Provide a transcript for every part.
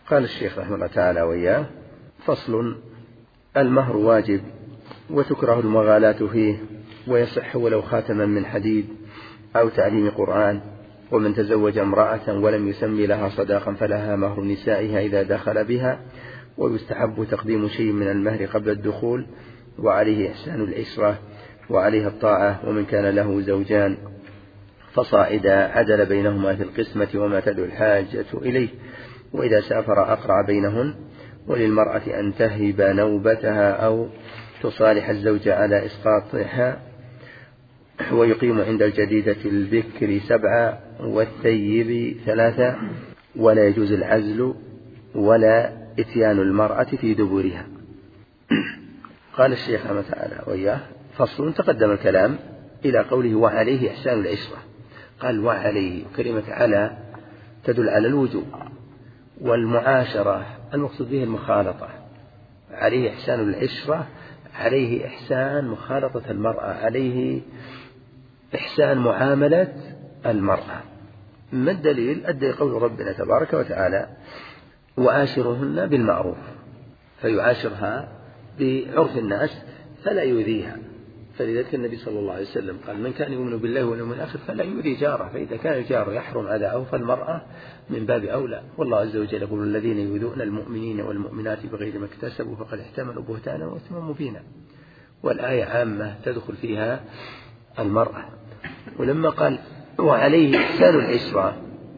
قال الشيخ رحمه الله تعالى وإياه: فصل: المهر واجب وتكره المغالاة فيه، ويصح ولو خاتما من حديد أو تعليم قرآن. ومن تزوج امرأة ولم يسمي لها صداقا فلها مهر نسائها إذا دخل بها، ويستحب تقديم شيء من المهر قبل الدخول، وعليه إحسان العشرة وعليها الطاعة. ومن كان له زوجان فصاعدا عدل بينهما في القسمة وما تدعو الحاجة إليه، وإذا سافر أقرع بينهن. وللمرأة أن تهب نوبتها أو تصالح الزوج على إسقاطها، ويقيم عند الجديدة البكر 7 والثيب 3، ولا يجوز العزل ولا إتيان المرأة في دبرها. قال الشيخ رحمه تعالى وإياه: فصل. تقدم الكلام إلى قوله: وعليه إحسان العشرة. قال: وعليه، كلمة على تدل على الوجوب، والمعاشرة المقصود به المخالطة. عليه إحسان العشرة، عليه إحسان مخالطة المرأة، عليه إحسان معاملة المرأة. ما الدليل؟ الدليل قول ربنا تبارك وتعالى: وآشرهن بالمعروف. فيعاشرها بعرف الناس فلا يؤذيها. فلذلك النبي صلى الله عليه وسلم قال: من كان يؤمن بالله واليوم الآخر فلا يؤذي جاره. فإذا كان الجار يحرم أذاه فالمرأة من باب أولى. والله عز وجل يقول: الذين يؤذون المؤمنين والمؤمنات بغير ما اكتسبوا فقد احتملوا بهتانا وإثما مبينا. والآية عامة تدخل فيها المرأة. ولما قال: وعليه إحسان العشرة،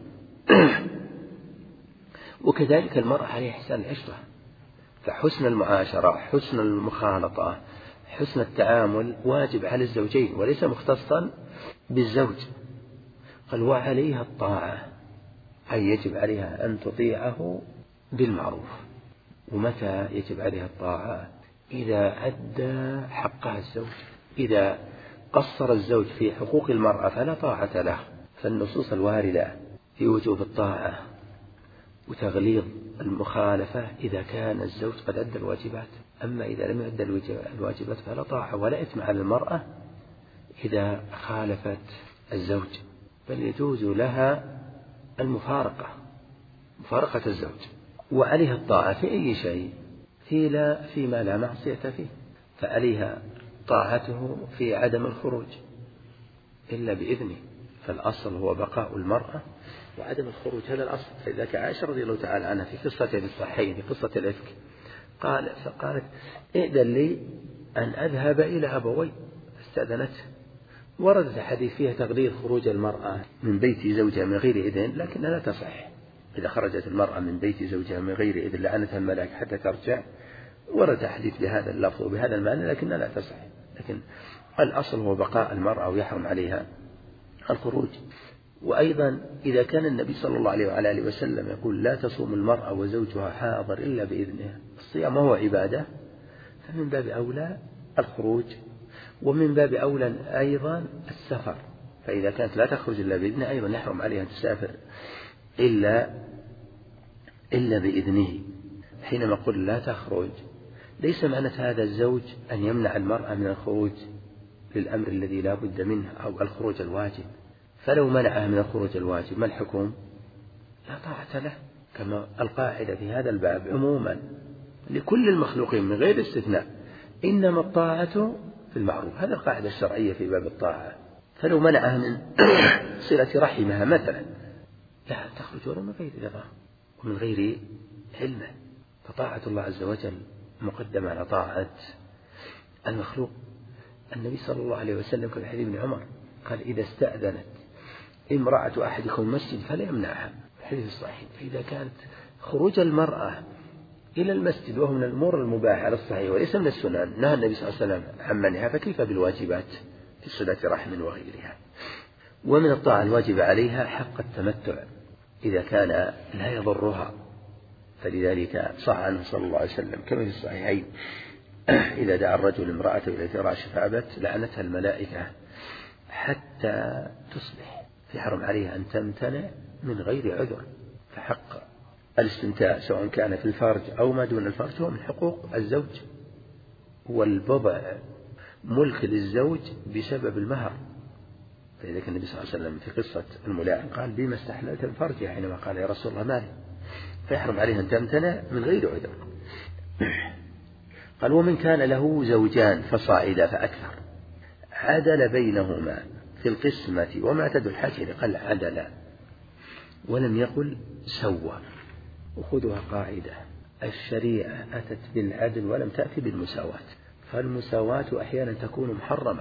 وكذلك المرأة عليه إحسان العشرة. فحسن المعاشرة، حسن المخالطة، حسن التعامل واجب على الزوجين وليس مختصا بالزوج. قال: وعليها الطاعة، أي يجب عليها أن تطيعه بالمعروف. ومتى يجب عليها الطاعة؟ إذا أدى حقها الزوج. إذا قصر الزوج في حقوق المرأة فلا طاعة له. فالنصوص الواردة في وجوب الطاعة وتغليظ المخالفة إذا كان الزوج قد أدى الواجبات. أما إذا لم يؤدى الواجبات فلا طاعة ولا إثم على المرأة إذا خالفت الزوج، بل يجوز لها المفارقة، مفارقة الزوج. وعليها الطاعة في أي شيء، فيما لا معصية فيه. فعليها طاعته في عدم الخروج إلا بإذنه. فالأصل هو بقاء المرأة وعدم الخروج، هذا الأصل. فإذا عائشة رضي الله تعالى عنها في قصة الصحيحين، في قصة الإفك، فقالت: ائذن لي أن أذهب إلى أبوي. استأذنته. وردت حديث فيها تغليظ خروج المرأة من بيت زوجها من غير إذن، لكنها لا تصح. إذا خرجت المرأة من بيت زوجها من غير إذن لعنتها الملائكة حتى ترجع. ورد حديث بهذا اللفظ وبهذا المعنى، لكنها لا تصح. لكن الأصل هو بقاء المرأة ويحرم عليها الخروج. وأيضا إذا كان النبي صلى الله عليه وعلى آله وسلم يقول: لا تصوم المرأة وزوجها حاضر إلا بإذنه، الصيام هو عبادة، فمن باب أولى الخروج، ومن باب أولى أيضا السفر. فإذا كانت لا تخرج إلا بإذنه أيضا يحرم عليها أن تسافر إلا بإذنه. حينما قل لا تخرج ليس معنى هذا الزوج أن يمنع المرأة من الخروج للأمر الذي لا بد منه أو الخروج الواجب. فلو منعها من الخروج الواجب ما الحكم؟ لا طاعة له. كما القاعدة في هذا الباب عموما لكل المخلوقين من غير استثناء: إنما الطاعة في المعروف. هذا القاعدة الشرعية في باب الطاعة. فلو منعها من صلة رحمها مثلا لا تخرج ولا من غير رضاه ومن غير علمه. فطاعة الله عز وجل مقدمة على طاعة المخلوق. النبي صلى الله عليه وسلم في حديث ابن عمر قال: إذا استأذنت امرأة أحدكم المسجد فلا يمنعها، الحديث الصحيح. فإذا كانت خروج المرأة إلى المسجد وهو من الأمور المباحة على الصحيح وليس من السنن، نهى النبي صلى الله عليه وسلم عن منعها، فكيف بالواجبات في صلة رحم وغيرها. ومن الطاعة الواجب عليها حق التمتع إذا كان لا يضرها. فلذلك صح عنه صلى الله عليه وسلم كما في الصحيحين: إذا دعا الرجل امرأته إلى فراش فأبت لعنتها الملائكة حتى تصبح. فيحرم عليها أن تمتنع من غير عذر. فحق الاستمتاع سواء كان في الفرج أو ما دون الفرج هو من حقوق الزوج. والبضع ملك للزوج بسبب المهر. فلذلك النبي صلى الله عليه وسلم في قصة الملاعن قال: بما استحللت الفرج؟ حينما قال: يا رسول الله مالي. فيحرم عليه أن تمتنع من غير عذر. قال ومن كان له زوجان فصاعدا فأكثر عدل بينهما في القسمة وما تدل الحاجة، قال عدل ولم يقل سوى. وخذها قاعدة: الشريعة أتت بالعدل ولم تأتي بالمساواة، فالمساواة أحيانا تكون محرمة،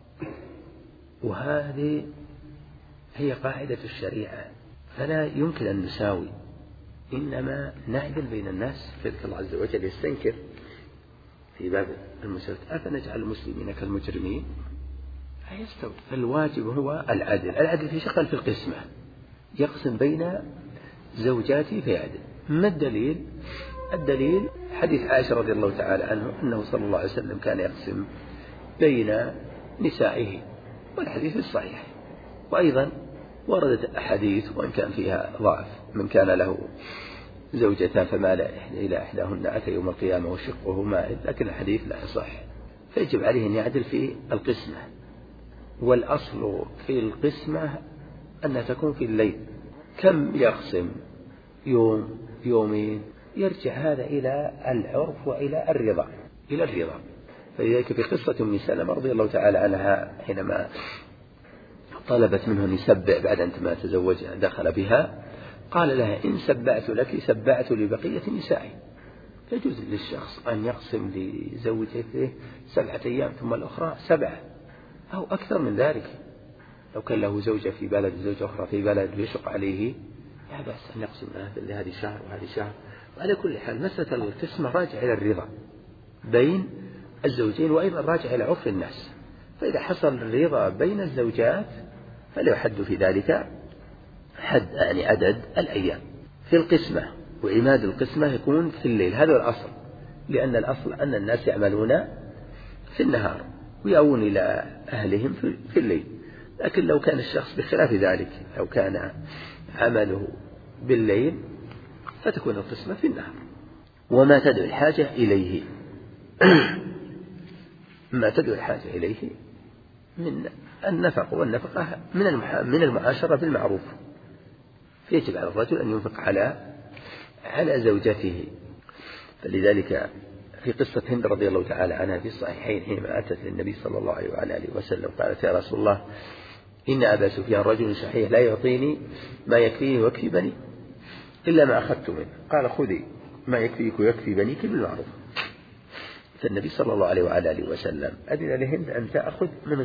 وهذه هي قاعدة الشريعة، فلا يمكن أن نساوي، إنما نعدل بين الناس. فذكر الله عز وجل يستنكر في باب المساواة: أفنجعل المسلمين كالمجرمين؟ يستوي. فالواجب هو العدل. العدل في شغل في القسمة، يقسم بين زوجاته فيعدل. ما الدليل؟ الدليل حديث عائشة رضي الله تعالى عنه أنه صلى الله عليه وسلم كان يقسم بين نسائه، والحديث الصحيح. وأيضا وردت أحاديث وإن كان فيها ضعف: من كان له زوجتان فمال إلى إحداهن أتى يوم القيامة وشقه مائل، لكن الحديث لا يصح، فيجب عليه أن يعدل في القسمة. والأصل في القسمة أنها تكون في الليل. كم يقسم؟ يوم، يومين، يرجع هذا إلى العرف وإلى الرضا، إلى الرضا. فلذلك في قصة أم سلمة رضي الله تعالى عنها حينما طلبت منه أن يسبع بعد أن ما تزوج دخل بها، قال لها: إن سبعت لك سبعت لبقية نسائي. يجوز للشخص أن يقسم لزوجته 7 أيام ثم الأخرى 7 أو أكثر من ذلك. لو كان له زوجة في بلد وزوجة أخرى في بلد ويشق عليه، لا بأس أن يقسم لهذه شهر وهذه شهر. وعلى كل حال مسألة القسمة راجع إلى الرضا بين الزوجين، وأيضا راجع إلى عرف الناس. فإذا حصل الرضا بين الزوجات فلا يحد في ذلك حد، يعني عدد الأيام في القسمة. وعماد القسمة يكون في الليل، هذا الأصل، لأن الأصل أن الناس يعملون في النهار ويأوون إلى أهلهم في الليل. لكن لو كان الشخص بخلاف ذلك، لو كان عمله بالليل فتكون القسمة في النهار. وما تدعو الحاجة إليه ما تدعو الحاجة إليه من النفق، والنفقة من المعاشرة بالمعروف، فيجب على الرجل أن ينفق على زوجته. فلذلك في قصة هند رضي الله تعالى عنها في الصحيحين حينما أتت للنبي صلى الله عليه وعلى آله وسلم قالت: يا رسول الله، إن أبا سفيان رجل شحيح لا يعطيني ما يكفيني ويكفي بني إلا ما أخذت منه. قال: خذي ما يكفيك ويكفي بنيك بالمعروف. فالنبي صلى الله عليه وعلى آله وسلم أذن لهند أن تأخذ من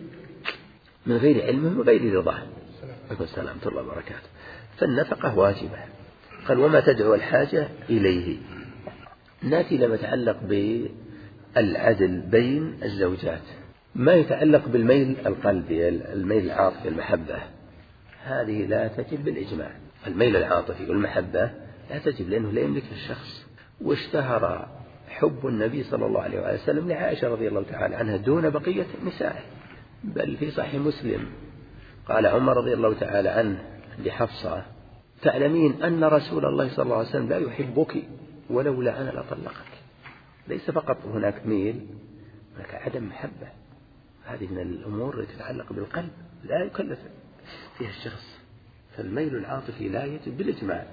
غير علمه وغير رضاه. السلام الله وبركاته. فالنفقة واجبة. قال: وما تدعو الحاجة إليه. نأتي لما يتعلق بالعدل بين الزوجات. ما يتعلق بالميل القلبي، الميل العاطفي، المحبة، هذه لا تجب بالإجماع. الميل العاطفي والمحبة لا تجب، لأنه لا يملك الشخص. واشتهر حب النبي صلى الله عليه وسلم لعائشة رضي الله تعالى عنها دون بقية نسائه. بل في صحيح مسلم قال عمر رضي الله تعالى عنه لحفصة: تعلمين أن رسول الله صلى الله عليه وسلم لا يحبك ولولا أنا لطلقك. ليس فقط هناك ميل، هناك عدم محبة. هذه من الأمور التي تتعلق بالقلب لا يكلف فيها الشخص. فالميل العاطفي لا يجب بالإجماع.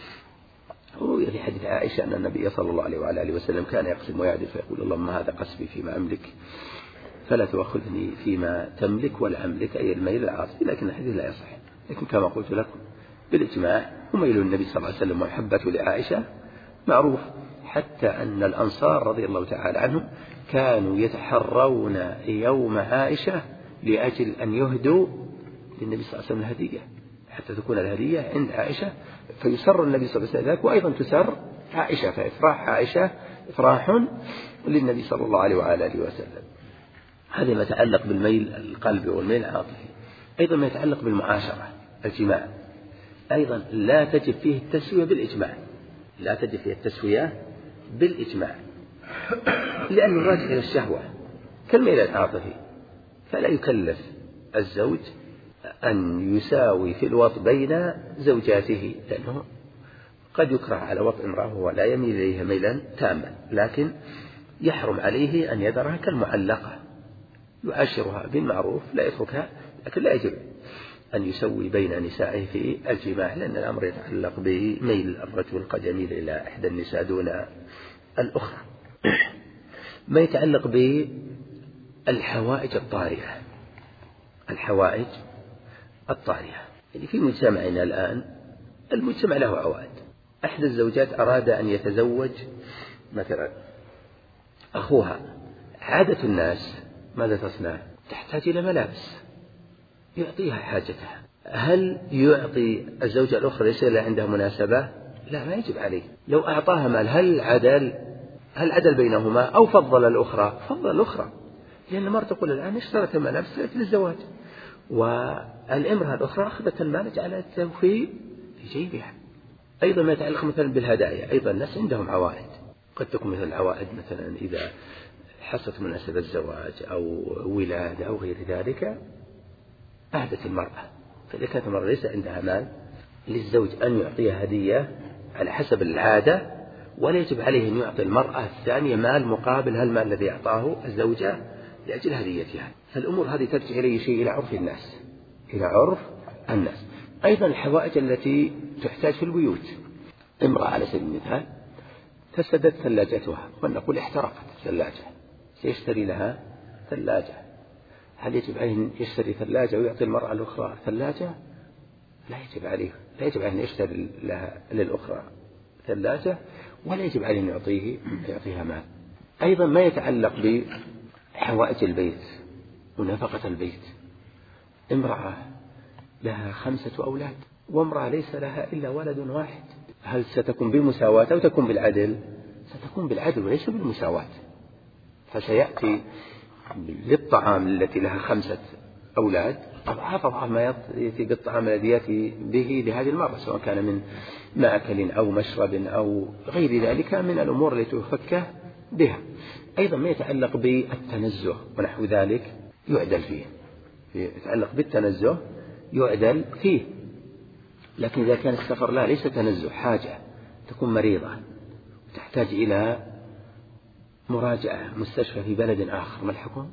روي في حديث عائشة أن النبي صلى الله عليه وعلى آله وسلم كان يقسم ويعدل فيقول: اللهم هذا قسمي فيما أملك فلا تؤاخذني فيما تملك ولا أملك، أي الميل العاطفي. لكن الحديث لا يصح. لكن كما قلت لكم بالإجماع وميل النبي صلى الله عليه وسلم ومحبته لعائشة معروف، حتى أن الأنصار رضي الله تعالى عنهم كانوا يتحرون يوم عائشة لأجل أن يهدوا للنبي صلى الله عليه وسلم الهدية، حتى تكون الهدية عند عائشة، فيسر النبي صلى الله عليه وسلم ذلك، وأيضا تسر عائشة، فإفراح عائشة إفراح للنبي صلى الله عليه وعلى آله وسلم. هذا ما يتعلق بالميل القلبي والميل العاطفي. أيضا ما يتعلق بالمعاشرة، الجماع، أيضا لا تجب فيه التسوية بالإجماع، لا تجب فيه التسوية بالإجماع، لأنه راجع إلى الشهوة كالميل العاطفي. فلا يكلف الزوج أن يساوي في الوطء بين زوجاته، لأنه قد يكره على وطء امرأة ولا يميل إليها ميلا تاما، لكن يحرم عليه أن يذرها كالمعلقة، يعاشرها بالمعروف لا يتركها، لكن لا يجب أن يسوي بين نسائه في الجماع، لأن الأمر يتعلق بميل الرجل، قد يميل إلى إحدى النساء دون الأخرى. ما يتعلق بالحوائج الطارئة، الحوائج الطارئة يعني في مجتمعنا الآن، المجتمع له عوائد. أحد الزوجات أراد أن يتزوج مثلا أخوها، عادة الناس ماذا تصنع؟ تحتاج إلى ملابس يعطيها حاجتها. هل يعطي الزوجة الأخرى ليس عندها مناسبة؟ لا، ما يجب عليه. لو أعطاها مال هل عدل بينهما أو فضل الأخرى؟ فضل الأخرى، لأن المرأة تقول الآن اشترت الملابس للزواج، والامرأة الأخرى أخذت المال جعلته في جيبها. أيضا ما يتعلق مثلا بالهدايا، أيضا الناس عندهم عوائد، قد تكون مثل العوائد مثلا إذا حصلت مناسبة الزواج أو ولادة أو غير ذلك أهدت المرأة. فإذا كانت المرأة ليس عندها مال للزوج أن يعطيها هدية على حسب العادة، ولا يجب عليه أن يعطي المرأة الثانية مال مقابل هالمال الذي أعطاه الزوجة لأجل هديتها. فالأمور هذه ترجع إلى شيء، إلى عرف الناس، إلى عرف الناس. أيضا الحوائج التي تحتاج في البيوت، امرأة على سبيل المثال فسدت ثلاجتها، ونقول احترقت الثلاجة، سيشتري لها ثلاجة. هل يجب عليه أن يشتري ثلاجة ويعطي المرأة الأخرى ثلاجة؟ لا يجب عليه، لا يجب عليه أن يشتري لها للأخرى ثلاجة، ولا يجب عليه أن يعطيها مال. أيضا ما يتعلق بحوائج البيت ونفقة البيت، امرأة لها 5 أولاد وامرأة ليس لها إلا ولد واحد، هل ستكون بالمساواة أو تكون بالعدل؟ ستكون بالعدل وليس بالمساواة. فسيأتي للطعام التي لها 5 أولاد أضعاف ما يأتي بالطعام الذي يأتي به لهذه المرأة، سواء كان من مأكل أو مشرب أو غير ذلك من الأمور التي تفكه بها. أيضا ما يتعلق بالتنزه ونحو ذلك يعدل فيه، يتعلق بالتنزه يعدل فيه. لكن إذا كان السفر ليس تنزه، حاجة تكون مريضة تحتاج إلى مراجعة مستشفى في بلد آخر، ما الحكم؟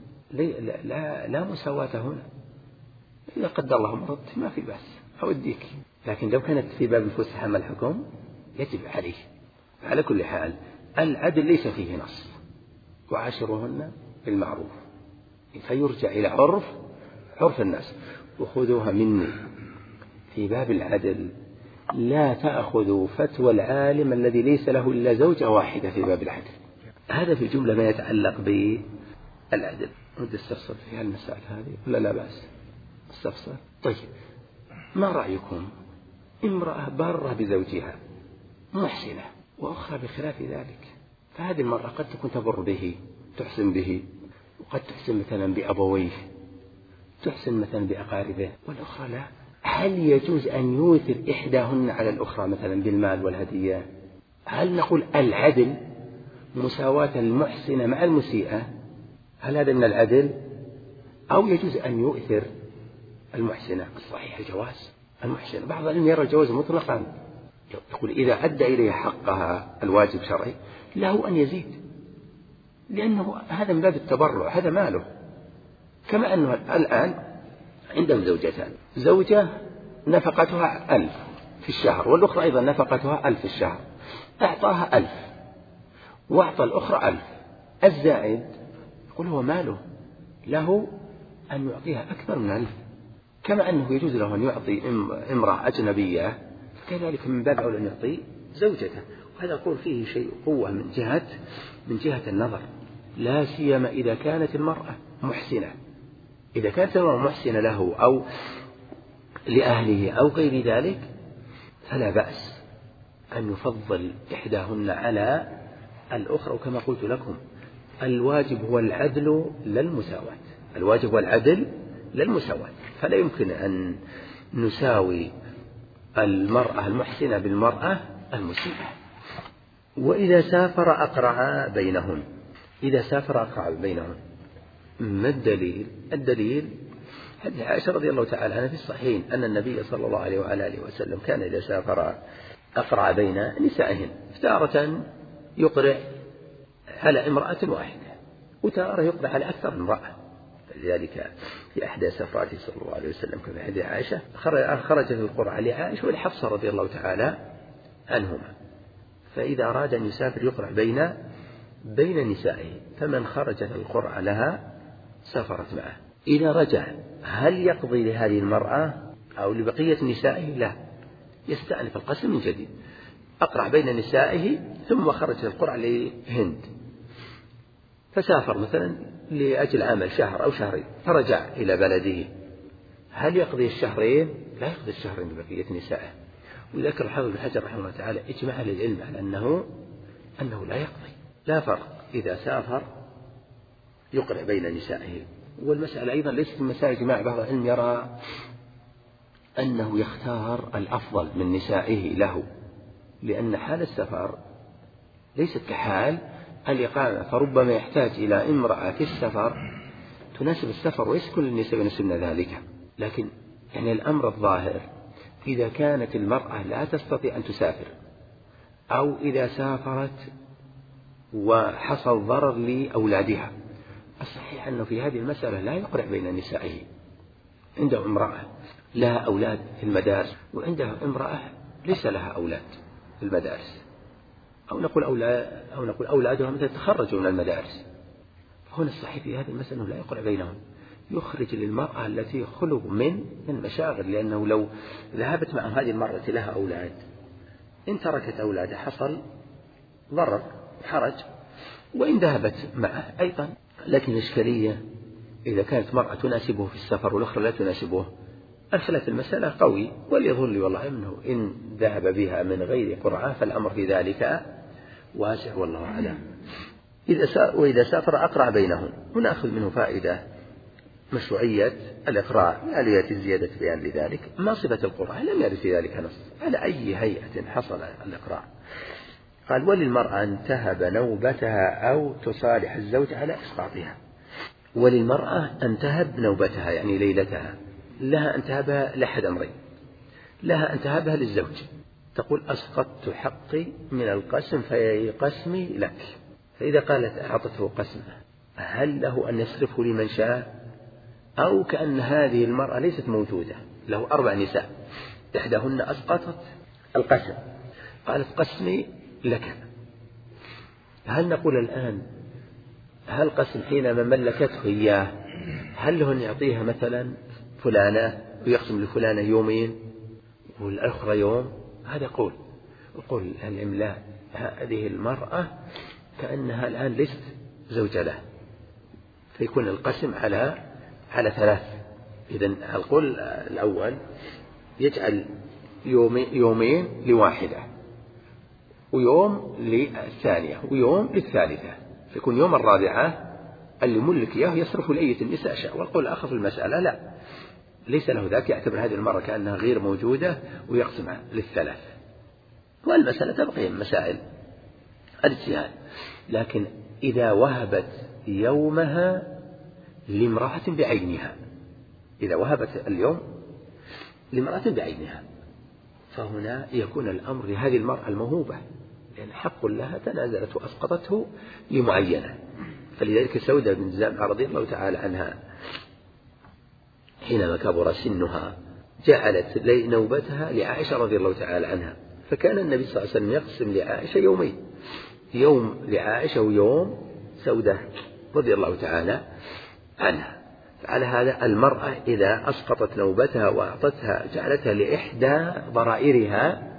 لا مساواة هنا. إذا قدر الله مرضت ما في بأس أوديك، لكن لو كانت في باب الفسحة ما الحكم؟ يجب عليه. على كل حال العدل ليس فيه نص، وعاشرهن بالمعروف، فيرجع إلى عرف الناس. وخذوها مني في باب العدل، لا تأخذوا فتوى العالم الذي ليس له إلا زوجة واحدة في باب العدل. هذا في جملة ما يتعلق بالعدل. ودي استفسر في هالمسائل هذه ولا لا بأس؟ استفسر. طيب، ما رأيكم امرأة بارة بزوجها محسنة وأخرى بخلاف ذلك؟ فهذه المرأة قد تكون تبر به، تحسن به، وقد تحسن مثلا بأبويه، تحسن مثلا بأقاربه، والأخرى لا. هل يجوز أن يوثر إحداهن على الأخرى مثلا بالمال والهدية؟ هل نقول العدل مساواة المحسنة مع المسيئة؟ هل هذا من العدل؟ أو يجوز أن يؤثر المحسنة؟ الصحيح الجواز. المحسنة بعض العلم يرى الجواز مطلقا، يقول إذا أدى إليه حقها الواجب شرعي له أن يزيد، لأنه هذا من باب التبرع، هذا ماله. كما أنه الآن عندهم زوجتان، زوجة نفقتها 1000 في الشهر، والأخرى أيضا نفقتها 1000 في الشهر، أعطاها 1000 وأعطى الأخرى 1000، الزائد يقول هو ماله، له أن يعطيها أكثر من 1000. كما أنه يجوز له أن يعطي امرأة أجنبية، فكذلك من باب أولى أن يعطي زوجته. وهذا يقول فيه شيء قوة من جهة النظر، لا سيما إذا كانت المرأة محسنة. إذا كانت المرأة محسنة له أو لأهله أو غير ذلك فلا بأس أن يفضل إحداهن على الأخرى. وكما قلت لكم الواجب هو العدل للمساواة، الواجب هو العدل للمساواة، فلا يمكن أن نساوي المرأة المحسنة بالمرأة المسيئة. وإذا سافر أقرع بينهم، إذا سافر أقرع بينهم. ما الدليل؟ الدليل حديث عائشة رضي الله تعالى عنها في الصحيحين أن النبي صلى الله عليه وعلى آله وسلم كان إذا سافر أقرع بين نسائهن، تارة يقرع على امرأة واحدة وتارة يقرع على أكثر من امرأة، لذلك في أحدى سفراته صلى الله عليه وسلم كما في حديث عائشة خرجت القرعة لعائشة ولحفصة رضي الله تعالى عنهما، فإذا أراد أن يسافر يقرع بين نسائه، فمن خرجت القرعة لها سافرت معه. إذا رجع هل يقضي لهذه المرأة أو لبقية نسائه؟ لا، يستأنف القسم من جديد. أقرع بين نسائه ثم خرجت القرعة لهند، فسافر مثلا لأجل عمل شهر أو شهرين فرجع إلى بلده، هل يقضي الشهرين؟ لا يقضي الشهرين لبقية نسائه. وذكر الحافظ بن حجر رحمه الله تعالى إجماع أهل العلم على أنه لا يقضي، لا فرق إذا سافر يقرع بين نسائه. والمسألة أيضا ليست من مسائل جماعة، بعض العلم يرى أنه يختار الأفضل من نسائه له، لأن حال السفر ليست كحال الإقامة، فربما يحتاج إلى امرأة في السفر تناسب السفر، وليس كل النساء يناسبن ذلك. لكن يعني الأمر الظاهر إذا كانت المرأة لا تستطيع أن تسافر، أو إذا سافرت وحصل ضرر لأولادها، الصحيح أنه في هذه المسألة لا يقرع بين نسائه. عنده امرأة لها أولاد في المدارس، وعنده امرأة ليس لها أولاد في المدارس، أو نقول أولادها مثل تخرجوا من المدارس، فهنا الصحيح في هذه المسألة لا يقرع بينهم، يخرج للمرأة التي خلو من المشاغل، لأنه لو ذهبت مع هذه المرأة لها أولاد، إن تركت أولادها حصل ضرر حرج، وإن ذهبت معه أيضا. لكن الإشكالية إذا كانت مرأة تناسبه في السفر والأخرى لا تناسبه، الخلاف المسألة قوي، وليظن لي والله أنه إن ذهب بها من غير قرعة فالأمر في ذلك واسع والله أعلم. وإذا سافر أقرع بينهم. ونأخذ منه فائدة مشروعية الإقراع، لا ليأتي الزيادة بيان لذلك. ما صفة القرعة؟ لم يرد في ذلك نص على أي هيئة حصل الإقراع. قال وللمرأة أن تهب نوبتها أو تصالح الزوج على إسقاطها. وللمرأة أن تهب نوبتها يعني ليلتها، لها أن تهبها لأحد أمرين، لها أن تهبها للزوج، تقول أسقطت حقي من القسم في قسمي لك، فإذا قالت أعطته قسمه هل له أن يصرفه لمن شاء، أو كأن هذه المرأة ليست موجودة، له 4 نساء إحداهن أسقطت القسم، قالت قسمي لك، هل نقول الآن هل قسم حينما ملكته إياه هل له أن يعطيها مثلا فلانة ويقسم لفلانة يومين والأخرى يوم؟ هذا قول الإملاء، هذه المرأة كأنها الآن ليست زوجة له، فيكون القسم على 3. إذن القول الأول يجعل يومين لواحدة، ويوم للثانية، ويوم للثالثة، فيكون يوم الرابعة اللي ملك إياه يصرف لأية النساء شاء. والقول الآخر في المسألة لا، ليس له ذاك، يعتبر هذه المرة كأنها غير موجودة ويقسمها لل3. والمسألة تبقى من مسائل الاجتهاد. لكن إذا وهبت يومها لامرأة بعينها، إذا وهبت اليوم لامرأة بعينها، فهنا يكون الأمر لهذه المرأة الموهوبة، لأن حق لها تنازلت وأسقطته لمعينة. فلذلك سودة بن زامعة رضي الله تعالى عنها حينما كبر سنها جعلت نوبتها لعائشة رضي الله تعالى عنها، فكان النبي صلى الله عليه وسلم يقسم لعائشة يومين، يوم لعائشة ويوم سودة رضي الله تعالى عنها. فعلى هذا المرأة إذا أسقطت نوبتها وأعطتها جعلتها لإحدى ضرائرها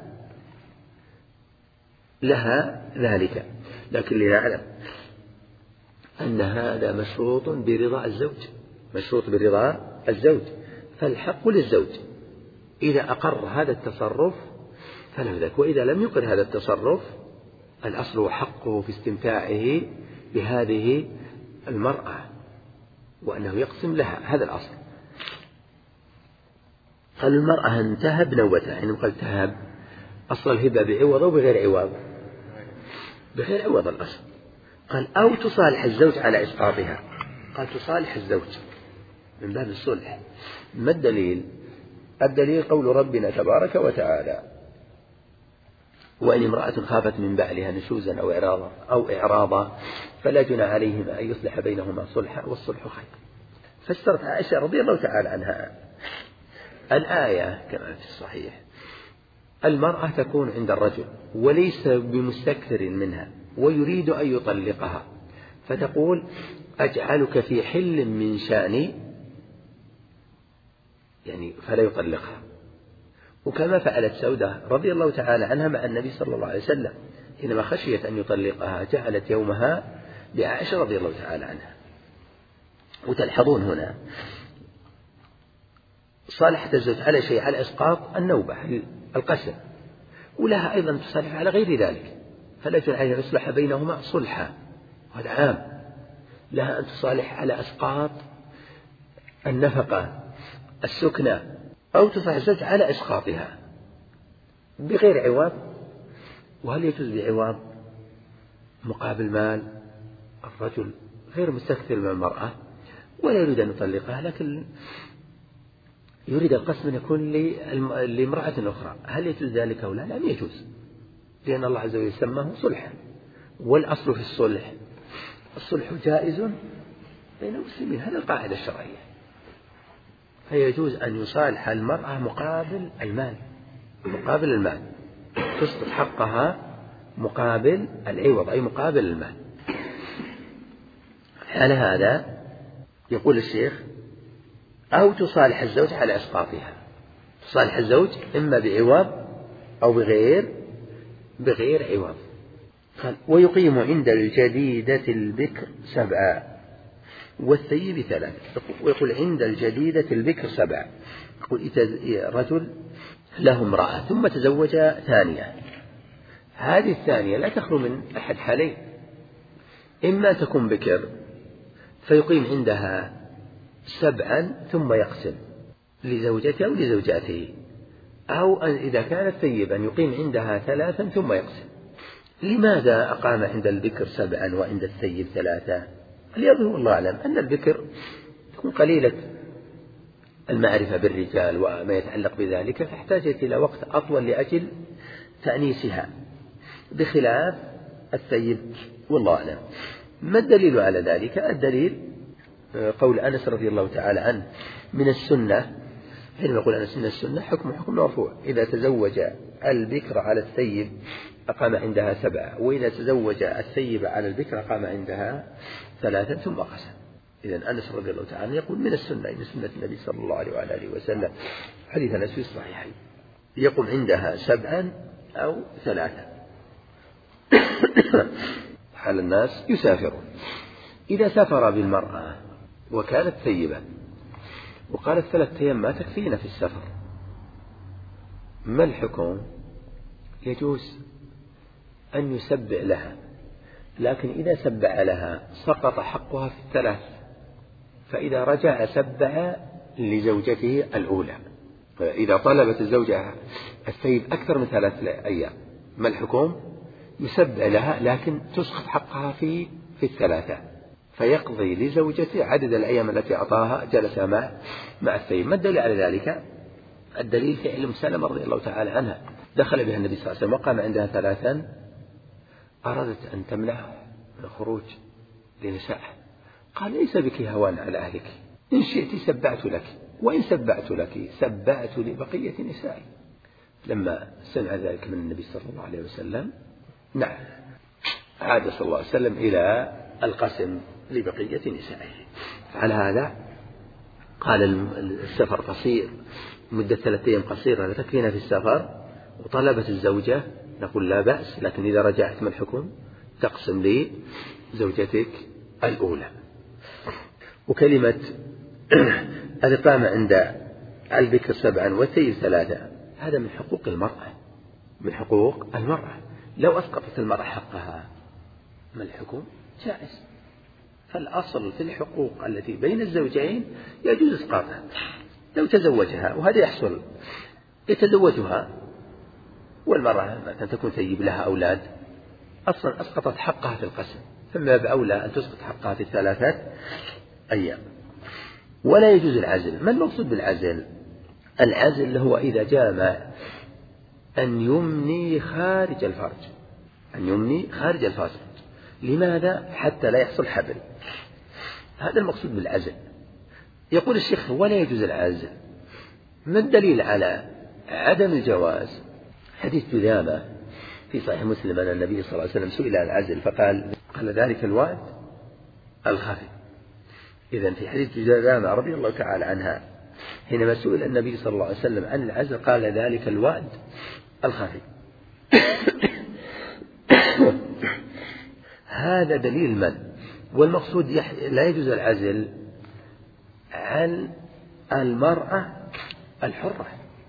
لها ذلك، لكن لنعلم أن هذا مشروط برضا الزوج، فالحق للزوج إذا أقر هذا التصرف فله ذلك، وإذا لم يقر هذا التصرف الأصل حقه في استمتاعه بهذه المرأة وأنه يقسم لها، هذا الأصل. قال المرأة أن تهب نوبتها، يعني قال تهب أصل الهبة بعوض وبغير عوض، بغير عوض الأصل. قال أو تصالح الزوج على إسقاطها، قال تصالح الزوج من باب الصلح. ما الدليل؟ الدليل قول ربنا تبارك وتعالى وإن امرأة خافت من بعلها نشوزا أو إعراضا فلا جناح عليهما أن يصلح بينهما صلحا والصلح خير. فسرت عائشة رضي الله تعالى عنها الآية كما في الصحيح: المرأة تكون عند الرجل وليس بمستكثر منها ويريد أن يطلقها، فتقول: أجعلك في حل من شأني، يعني فلا يطلقها. وكما فعلت سودة رضي الله تعالى عنها مع النبي صلى الله عليه وسلم حينما خشيت أن يطلقها جعلت يومها بعائشة رضي الله تعالى عنها. وتلحظون هنا صالحة الزوج على شيء، على إسقاط النوبة القسم، ولها أيضا تصالح على غير ذلك، فلا يجوز عليها يصلح بينهما صلحا، وهذا عام. لها أن تصالح على إسقاط النفقة السكنة، أو تصالح الزوج على إسقاطها بغير عوض. وهل يجوز بعوض مقابل مال؟ الرجل غير مستكثر من المرأة ولا يريد أن يطلقها، لكن يريد القسم أن يكون لامرأة أخرى، هل يجوز ذلك أو لا؟ لا يجوز، لأن الله عز وجل سماه صلحا، والأصل في الصلح جائز بين المسلمين، هذه القاعدة الشرعية. فيجوز أن يصالح المرأة مقابل المال، تسقط حقها مقابل العوض، أي مقابل المال. على هذا يقول الشيخ: أو تصالح الزوج على إسقاطها، تصالح الزوج إما بعوض أو بغير عوض. ويقيم عند الجديدة البكر 7 والثيب 3. ويقول عند الجديدة البكر 7. يقول إذا رجل له امرأة ثم تزوج ثانية، هذه الثانية لا تخلو من أحد حالين: إما تكون بكر فيقيم عندها 7 ثم يقسم لزوجته أو لزوجاته، أو أن إذا كانت ثيبا يقيم عندها 3 ثم يقسم. لماذا أقام عند البكر 7 وعند الثيب 3؟ ليظهر الله أعلم أن البكر تكون قليلة المعرفة بالرجال وما يتعلق بذلك، فاحتاجت إلى وقت أطول لأجل تأنيسها، بخلاف الثيب، والله أعلم. ما الدليل على ذلك؟ الدليل قول أنس رضي الله تعالى عنه: من السنة، حينما يقول أنس من السنة حكم مرفوع: إذا تزوج البكر على الثيب أقام عندها 7، وإذا تزوج الثيب على البكر أقام عندها 3 ثم قسم. إذن أنس رضي الله تعالى يقول من السنة، إن سنة النبي صلى الله عليه وآله وسلم، حديث أنس في الصحيحين، يقوم عندها 7 أو 3. حال الناس يسافرون، إذا سافر بالمرأة وكانت ثيبة وقالت 3 أيام ما تكفينا في السفر، ما الحكم؟ يجوز أن يسبع لها، لكن إذا سبع لها سقط حقها في 3، فإذا رجع سبع لزوجته الأولى. فإذا طلبت الزوجة الثيب أكثر من 3 أيام، ما الحكم؟ يسبع لها، لكن تسقط حقها في 3، فيقضي لزوجته عدد الأيام التي أعطاها جلس مع الثيب. ما الدليل على ذلك؟ الدليل في علم سلمة رضي الله تعالى عنها، دخل بها النبي صلى الله عليه وسلم وقام عندها 3، أرادت أن تمنعه من الخروج لنسائه، قال: ليس بك هوان على أهلك، إن شئت سبعت لك، وإن سبعت لك سبعت لبقية نسائي. لما سمع ذلك من النبي صلى الله عليه وسلم نعم، عاد صلى الله عليه وسلم إلى القسم لبقية نسائه. على هذا قال: السفر قصير، مدة 3 أيام قصيرة لا تكفينا في السفر، وطلبت الزوجة، نقول لا بأس، لكن إذا رجعت ما الحكم؟ تقسم لي زوجتك الأولى. وكلمة الإقامة عند البكر 7 والثيب 3 هذا من حقوق المرأة، لو أسقطت المرأة حقها ما الحكم؟ جائز. فالأصل في الحقوق التي بين الزوجين يجوز إسقاطها. لو تزوجها، وهذا يحصل، يتزوجها والمرأة مثلا تكون ثيب لها أولاد، أصلا أسقطت حقها في القسم، فما بأولى أن تسقط حقها في 3 أيام. ولا يجوز العزل. ما المقصود بالعزل؟ العزل هو إذا جامع أن يمني خارج الفرج، لماذا؟ حتى لا يحصل حبل، هذا المقصود بالعزل. يقول الشيخ ولا يجوز العزل. ما الدليل على عدم الجواز؟ حديث جذامة في صحيح مسلم أن النبي صلى الله عليه وسلم سئل عن العزل فقال ذلك الوعد الخفي. إذن في حديث جذامة رضي الله تعالى عنها حينما سئل النبي صلى الله عليه وسلم عن العزل قال ذلك الوعد الخفي. هذا دليل من، والمقصود لا يجوز العزل عن المرأة الحرة،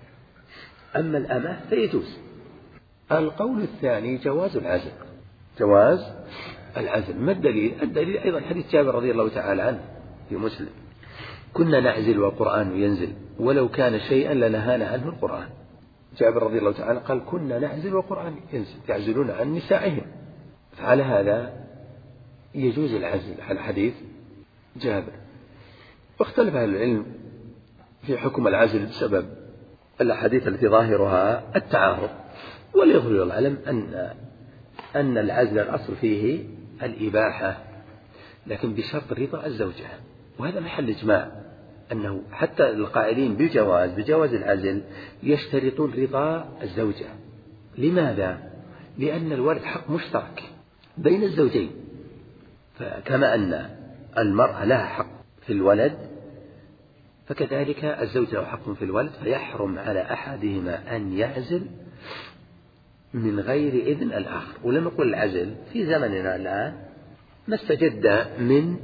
أما الأمة فيجوز. القول الثاني جواز العزل. جواز العزل. ما الدليل؟ الدليل أيضا حديث جابر رضي الله تعالى عنه في مسلم كنا نعزل والقرآن ينزل ولو كان شيئا لنهانا عنه القرآن. جابر رضي الله تعالى قال كنا نعزل والقرآن ينزل، يعزلون عن نسائهم. فعلى هذا يجوز العزل على حديث جابر. واختلف أهل العلم في حكم العزل بسبب الأحاديث التي ظاهرها التعارض، وليظهر العلم أن العزل الأصل فيه الإباحة لكن بشرط رضا الزوجة، وهذا محل إجماع أنه حتى القائلين بجواز العزل يشترطون رضا الزوجة. لماذا؟ لأن الولد حق مشترك بين الزوجين، فكما أن المرأة لها حق في الولد فكذلك الزوج له حق في الولد، فيحرم على أحدهما أن يعزل من غير إذن الآخر. ولما نقول العزل في زمننا الآن ما استجد من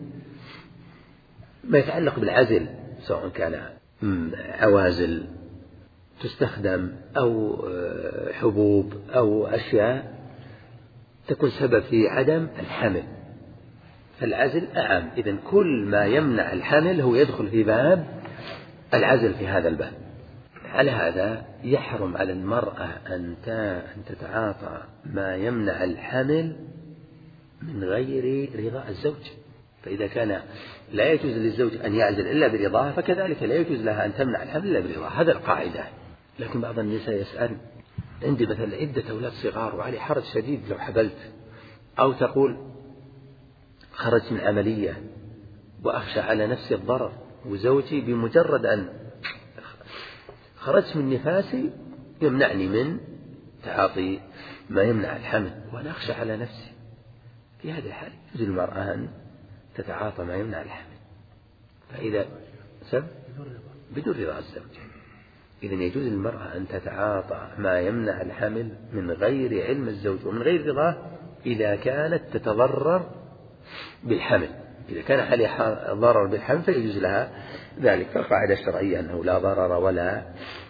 ما يتعلق بالعزل، سواء كان عوازل تستخدم أو حبوب أو أشياء تكون سبب في عدم الحمل، فالعزل أعم. إذن كل ما يمنع الحمل هو يدخل في باب العزل في هذا الباب. على هذا يحرم على المرأة أن تتعاطى ما يمنع الحمل من غير رضا الزوج. فإذا كان لا يجوز للزوج أن يعزل إلا برضاها فكذلك لا يجوز لها أن تمنع الحمل إلا برضاها. هذا القاعدة. لكن بعض النساء يسأل عندي مثلا عدة أولاد صغار وعلي حرج شديد لو حبلت، أو تقول خرجت من عملية وأخشى على نفسي الضرر، وزوجي بمجرد أن خرجت من نفاسي يمنعني من تعاطي ما يمنع الحمل وأنا أخشى على نفسي. في هذه الحال يجوز المرأة أن تتعاطى ما يمنع الحمل، فإذا بدون رضا الزوج. إذن يجوز للمرأة أن تتعاطى ما يمنع الحمل من غير علم الزوج ومن غير رضاه إذا كانت تتضرر بالحمل. إذا كان عليها ضرر بالحمل فيجوز لها ذلك. فالقاعدة الشرعية أنه لا ضرر ولا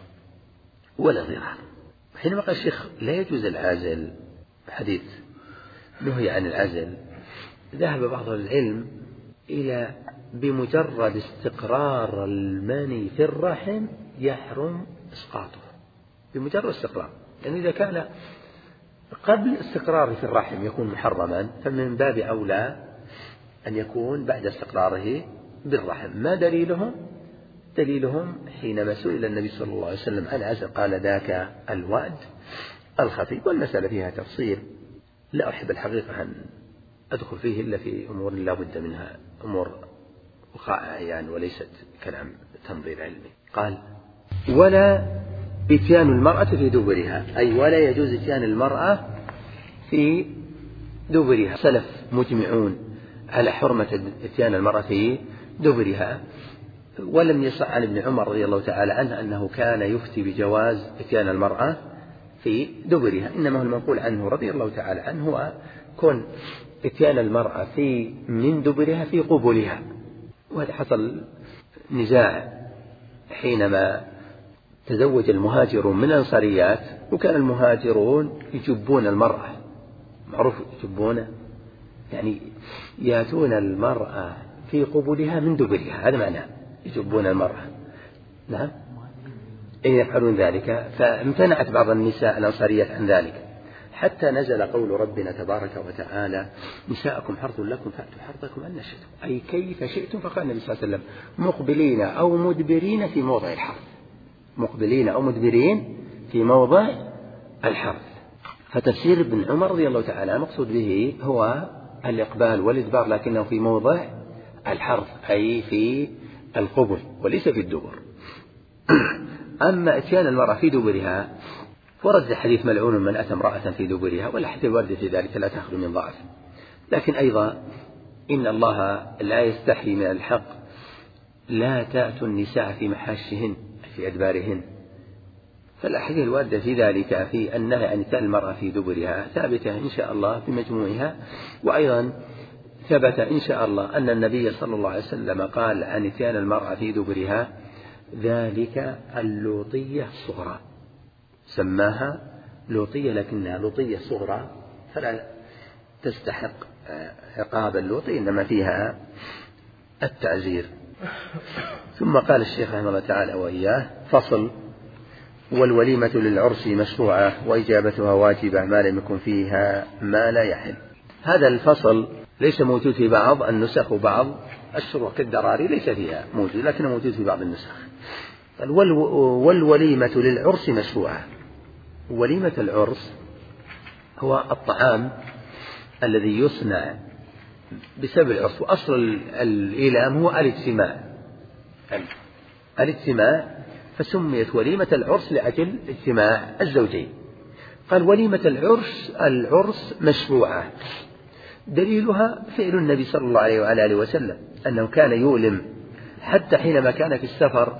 ضرار. حينما قال الشيخ لا يجوز العزل، حديث نهي عن العزل، ذهب بعض العلم إلى بمجرد استقرار المني في الرحم يحرم إسقاطه، بمجرد استقرار. يعني إذا كان قبل استقراره في الرحم يكون محرما فمن باب أولى أن يكون بعد استقراره بالرحم. ما دليلهم؟ دليلهم حينما سئل النبي صلى الله عليه وسلم عن العزل قال ذاك الوعد الخفي. والمسألة فيها تفصيل لا أحب الحقيقة أن أدخل فيه إلا في أمور لا بد منها، أمور وقائع يعني وليست كلام تنظير علمي. قال ولا إتيان المرأة في دبرها، أي ولا يجوز إتيان المرأة في دبرها. سلف مجمعون على حرمة إتيان المرأة في دبرها، ولم يصح عن ابن عمر رضي الله تعالى عنه أنه كان يفتي بجواز إتيان المرأة في دبرها، إنما هو المنقول عنه رضي الله تعالى عنه هو كون إتيان المرأة من دبرها في قبلها. وهذا حصل نزاع حينما تزوج المهاجرون من الأنصاريات، وكان المهاجرون يجبون المرأة، معروف يجبون يعني يأتون المرأة في قبلها من دبرها، هذا معناه يجبون المرأة. نعم يفعلون ذلك. فامتنعت بعض النساء الأنصاريات عن ذلك حتى نزل قول ربنا تبارك وتعالى نساءكم حرث لكم فأتوا حرثكم أن شئتم، أي كيف شئتم. فقال النبي صلى الله عليه وسلم مقبلين أو مدبرين في موضع الحرث، مقبلين أو مدبرين في موضع الحرث. فتفسير ابن عمر رضي الله تعالى مقصود به هو الإقبال والإدبار لكنه في موضع الحرث، أي في القبل وليس في الدبر. أما إتيان المرأة في دبرها ورد حديث ملعون من أتى امرأة في دبرها، والحديث الوارد في ذلك لا تخلو من ضعف، لكن أيضا إن الله لا يستحي من الحق: لا تأتوا النساء في محاشهن في أدبارهن. فالأحاديث الواردة في ذلك في النهي عن إتيان المرأة في دبرها ثابتة إن شاء الله في مجموعها. وأيضا ثبت إن شاء الله أن النبي صلى الله عليه وسلم قال عن إتيان المرأة في دبرها: ذلك اللوطية الصغرى، سماها لوطية لكنها لوطية صغرى فلا تستحق عقاب اللوطي، إنما فيها التعزير. ثم قال الشيخ رحمه الله تعالى وإياه: فصل: والوليمة للعرس مشروعة وإجابتها واجبة ما لم يكن فيها ما لا يحل. هذا الفصل ليس موجود في بعض النسخ، وبعض الشروع كالدراري ليس فيها موجود، لكنه موجود في بعض النسخ. والوليمة للعرس مشروعة. وليمة العرس هو الطعام الذي يصنع بسبب العرس، وأصل الإيلام هو الاجتماع، فسميت وليمة العرس لأجل اجتماع الزوجين. قال: وليمة العرس مشروعة. دليلها فعل النبي صلى الله عليه وعلى آله وسلم، أنه كان يؤلم حتى حينما كان في السفر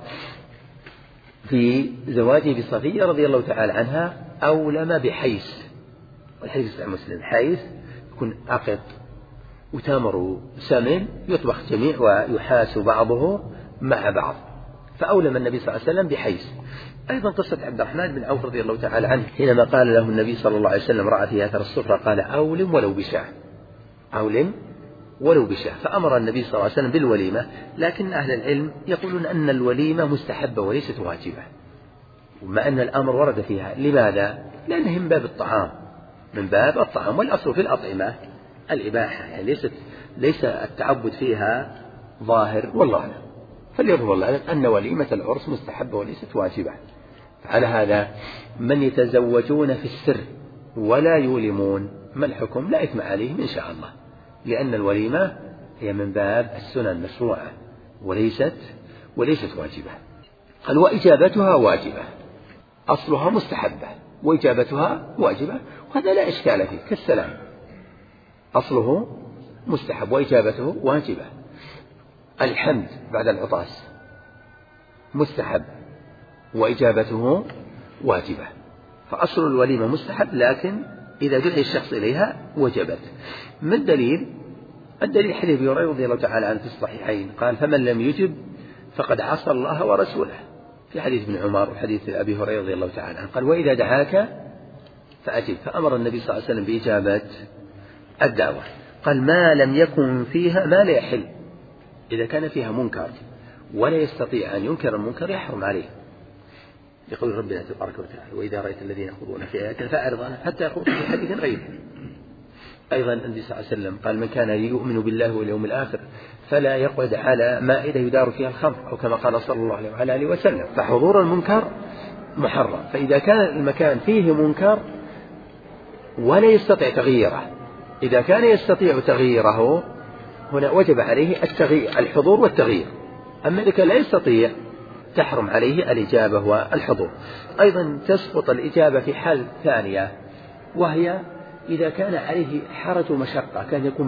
في زواجه بصفية رضي الله تعالى عنها أولم بحيس، والحديث صحيح مسلم، حيس يكون عقد وتمر سمن يطبخ جميع ويحاس بعضه مع بعض، فأولم النبي صلى الله عليه وسلم بحيس. أيضا قصة عبد الرحمن بن عوف رضي الله تعالى عنه حينما قال له النبي صلى الله عليه وسلم: رأى في أثر الصفرة، قال: أولم ولو بشاة، أولم ولو بشاة. فأمر النبي صلى الله عليه وسلم بالوليمة، لكن أهل العلم يقولون أن الوليمة مستحبة وليست واجبة، ومع أن الأمر ورد فيها. لماذا؟ لأنه من باب الطعام، والأصل في الأطعمة الإباحة، يعني ليس التعبد فيها ظاهر، والله أعلم. فليظهر الله أن وليمة العرس مستحبة وليست واجبة. على هذا من يتزوجون في السر ولا يولمون ما الحكم؟ لا إثم عليهم إن شاء الله، لأن الوليمة هي من باب السنن مشروعة وليست واجبة. قال: وإجابتها واجبة، أصلها مستحبة وإجابتها واجبة، وهذا لا إشكال فيه كالسلام، أصله مستحب وإجابته واجبة. الحمد بعد العطاس مستحب وإجابته واجبة، فأصل الوليمة مستحب، لكن إذا دعي الشخص إليها وجبت. ما الدليل حديث أبي هريرة رضي الله تعالى عنه في الصحيحين، قال: فمن لم يجب فقد عصى الله ورسوله، في حديث ابن عمر وحديث أبي هريرة رضي الله تعالى عنه. قال: وإذا دعاك فأجب، فأمر النبي صلى الله عليه وسلم بإجابة الدعوة. قال: ما لم يكن فيها ما لا يحل، إذا كان فيها منكر ولا يستطيع أن ينكر المنكر يحرم عليه، يقول ربنا تبارك وتعالى: وإذا رأيت الذين يخوضون في آياتنا فأعرض عنهم حتى يخوضوا في حديث غيره. أيضا النبي صلى الله عليه وسلم قال: من كان يؤمن بالله واليوم الآخر فلا يقعد على مائدة يدار فيها الخمر، أو كما قال صلى الله عليه وعلى آله وسلم. فحضور المنكر محرم، فإذا كان المكان فيه منكر ولا يستطيع تغييره، إذا كان يستطيع تغييره هنا وجب عليه الحضور والتغيير. أما إذا كان لا يستطيع تحرم عليه الإجابة والحضور. أيضا تسقط الإجابة في حال ثانية، وهي إذا كان عليه حرج ومشقة، كان يكون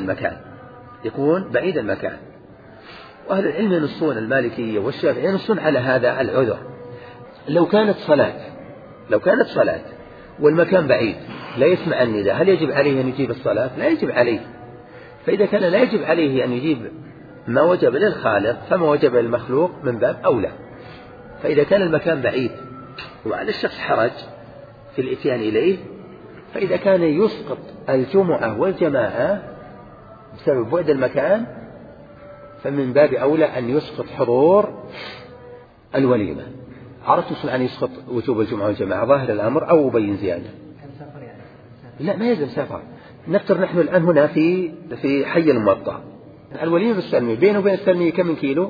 بعيد المكان، وأهل العلم ينصون، المالكية والشافعية ينصون على هذا العذر. لو كانت صلاة والمكان بعيد لا يسمع النداء، هل يجب عليه أن يجيب الصلاة؟ لا يجب عليه. فإذا كان لا يجب عليه أن يجيب ما وجب للخالق فما وجب للمخلوق من باب أولى. فإذا كان المكان بعيد وعلى الشخص حرج في الإتيان إليه، فإذا كان يسقط الجمعة والجماعة بسبب بعد المكان، فمن باب أولى أن يسقط حضور الوليمة. عرفت أن يسقط وجوب الجمعة والجماعة ظاهر الأمر أو بين زيادة؟ لا، ما يلزم سفر. نفترض نحن الآن هنا في حي الموطأ، الوليمة بالسلمية بينه وبين السلمية كم من كيلو؟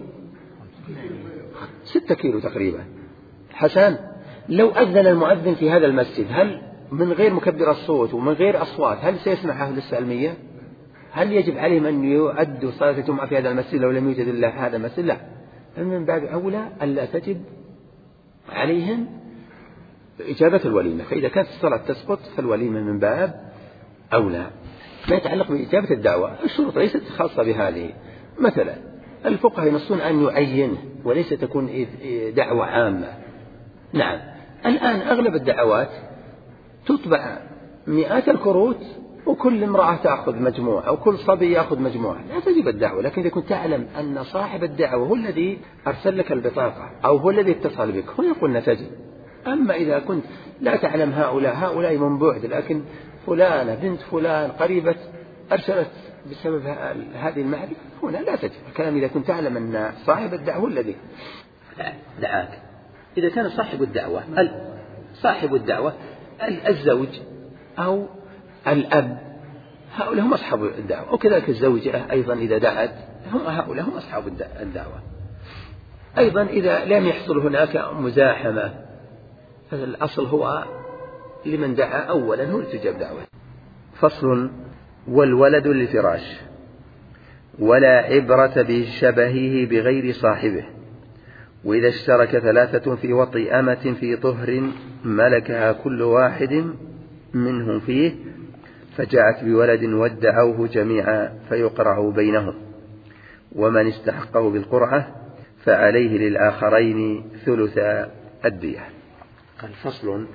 6 كيلو تقريبا. حسن، لو أذن المؤذن في هذا المسجد، هل من غير مكبر الصوت ومن غير أصوات هل سيسمع أهل السلمية؟ هل يجب عليهم أن يؤدوا صلاة الجمعة في هذا المسجد لو لم يوجد إلا هذا المسجد؟ لا، من باب أولى ألا تجب عليهم إجابة الوليمة، فإذا كانت الصلاة تسقط فالوليمة من باب أولى. ما يتعلق بإجابة الدعوة الشروط ليست خاصة بهذه. مثلا الفقهاء ينصون أن يعينه وليس تكون دعوة عامة. نعم، الآن أغلب الدعوات تطبع مئات الكروت وكل امرأة تأخذ مجموعة أو كل صبي يأخذ مجموعة، لا تجب الدعوة. لكن إذا كنت تعلم أن صاحب الدعوة هو الذي أرسل لك البطاقة أو هو الذي اتصل بك، هنا قلنا تجب. أما إذا كنت لا تعلم هؤلاء من بعد، لكن فلانة بنت فلان قريبة أرسلت بسبب هذه المعرفة، هنا لا تجب الكلام. إذا كنت تعلم أن صاحب الدعوة هو الذي دعاك. إذا كان صاحب الدعوة الزوج أو الأب، هؤلاء هم أصحاب الدعوة. وكذلك الزوجة أيضا إذا دعت هؤلاء هم أصحاب الدعوة. أيضا إذا لم يحصل هناك مزاحمة فالأصل هو لمن دعا أولا هو تجاب دعوة. فصل: والولد للفراش ولا عبرة بشبهه بغير صاحبه، وإذا اشترك ثلاثة في وطئ أمة في طهر ملكها كل واحد منهم فيه فجاءت بولد وادعوه جميعا فيقرع بينهم، ومن استحقه بالقرعة فعليه للآخرين ثلث الدية. الفصل: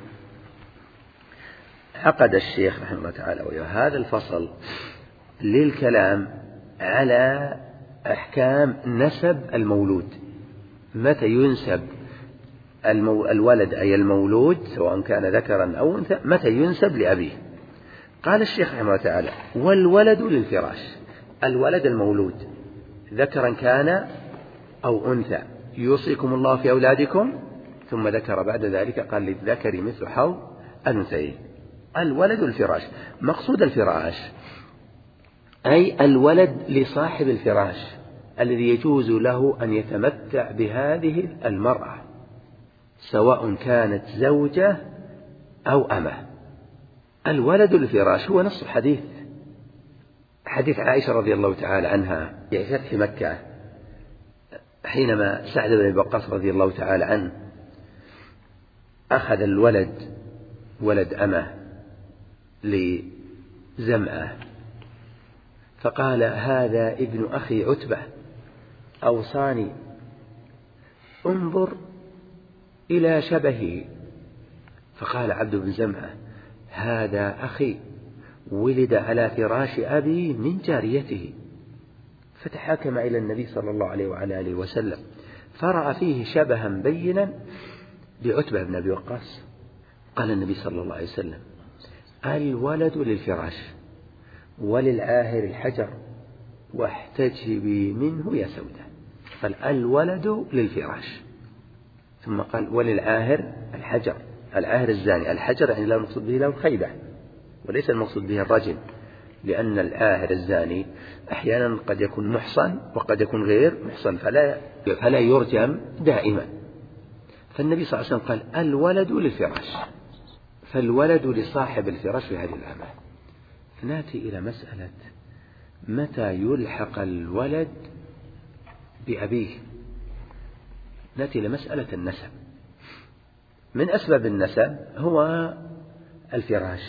عقد الشيخ رحمه الله تعالى وهذا الفصل للكلام على أحكام نسب المولود، متى ينسب الولد أي المولود سواء كان ذكرا أو أنثى، متى ينسب لأبيه. قال الشيخ رحمه الله تعالى: والولد للفراش، الولد المولود ذكرا كان أو أنثى، يوصيكم الله في أولادكم، ثم ذكر بعد ذلك قال للذكر مثل حظ الأنثيين. الولد الفراش، مقصود الفراش أي الولد لصاحب الفراش الذي يجوز له أن يتمتع بهذه المرأة سواء كانت زوجة أو أمة. الولد الفراش هو نص حديث عائشة رضي الله تعالى عنها في فتح مكة حينما سعد بن أبي وقاص رضي الله تعالى عنه أخذ الولد ولد أمه لزمعة فقال: هذا ابن أخي عتبة أوصاني انظر إلى شبهه. فقال عبد بن زمعة: هذا أخي ولد على فراش أبي من جاريته. فتحاكم إلى النبي صلى الله عليه وعلى آله وسلم فرأى فيه شبها بينا بعتبة بن أبي وقاص. قال النبي صلى الله عليه وسلم: الولد للفراش وللعاهر الحجر واحتجبي منه يا سودة. قال: الولد للفراش، ثم قال: وللعاهر الحجر، العاهر الزاني، الحجر يعني لا المقصود به له الخيبة وليس المقصود به الرجم، لأن العاهر الزاني أحيانا قد يكون محصن وقد يكون غير محصن فلا يرجم دائما. فالنبي صلى الله عليه وسلم قال: الولد للفراش، فالولد لصاحب الفراش في هذه الأمة. فنأتي إلى مسألة متى يلحق الولد بأبيه. نأتي إلى مسألة النسب. من أسباب النسب هو الفراش،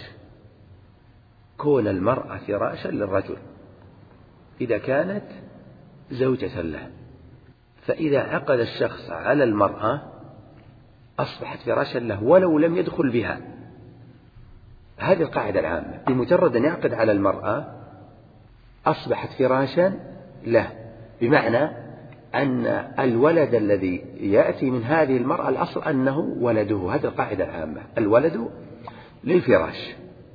كون المرأة فراشا للرجل إذا كانت زوجة له، فإذا عقد الشخص على المرأة أصبحت فراشا له ولو لم يدخل بها. هذه القاعدة العامة، بمجرد أن يعقد على المرأة أصبحت فراشا له، بمعنى أن الولد الذي يأتي من هذه المرأة الأصل أنه ولده. هذه القاعدة العامة، الولد للفراش،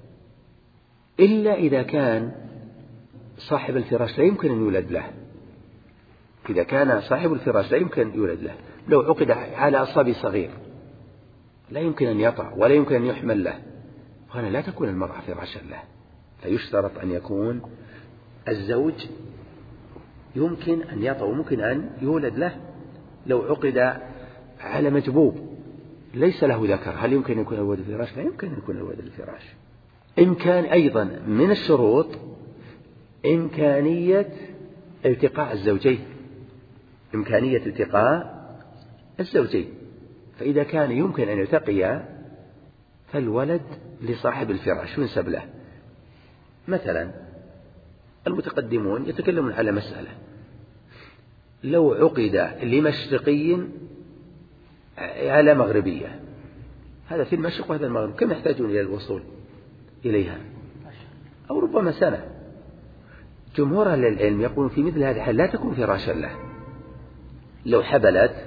إلا إذا كان صاحب الفراش لا يمكن أن يولد له. إذا كان صاحب الفراش لا يمكن أن يولد له، لو عقد على صبي صغير لا يمكن أن يطع ولا يمكن أن يحمل له، هنا لا تكون المرأة فراشا له. فيشترط أن يكون الزوج يمكن أن يطع وممكن أن يولد له. لو عقد على مجبوب ليس له ذكر، هل يمكن أن يكون الولد الفراش؟ لا يمكن أن يكون الولد الفراش. إمكان أيضا من الشروط إمكانية التقاء الزوجين، إمكانية التقاء الزوجين، فإذا كان يمكن أن يلتقيا فالولد لصاحب الفراش ينسب له. مثلا المتقدمون يتكلمون على مسألة، لو عقد لمشرقي على مغربية، هذا في المشرق وهذا المغرب، كم يحتاجون إلى الوصول إليها؟ أو ربما سنة. جمهور أهل العلم يقولون في مثل هذه الحال لا تكون فراشا له. لو حبلت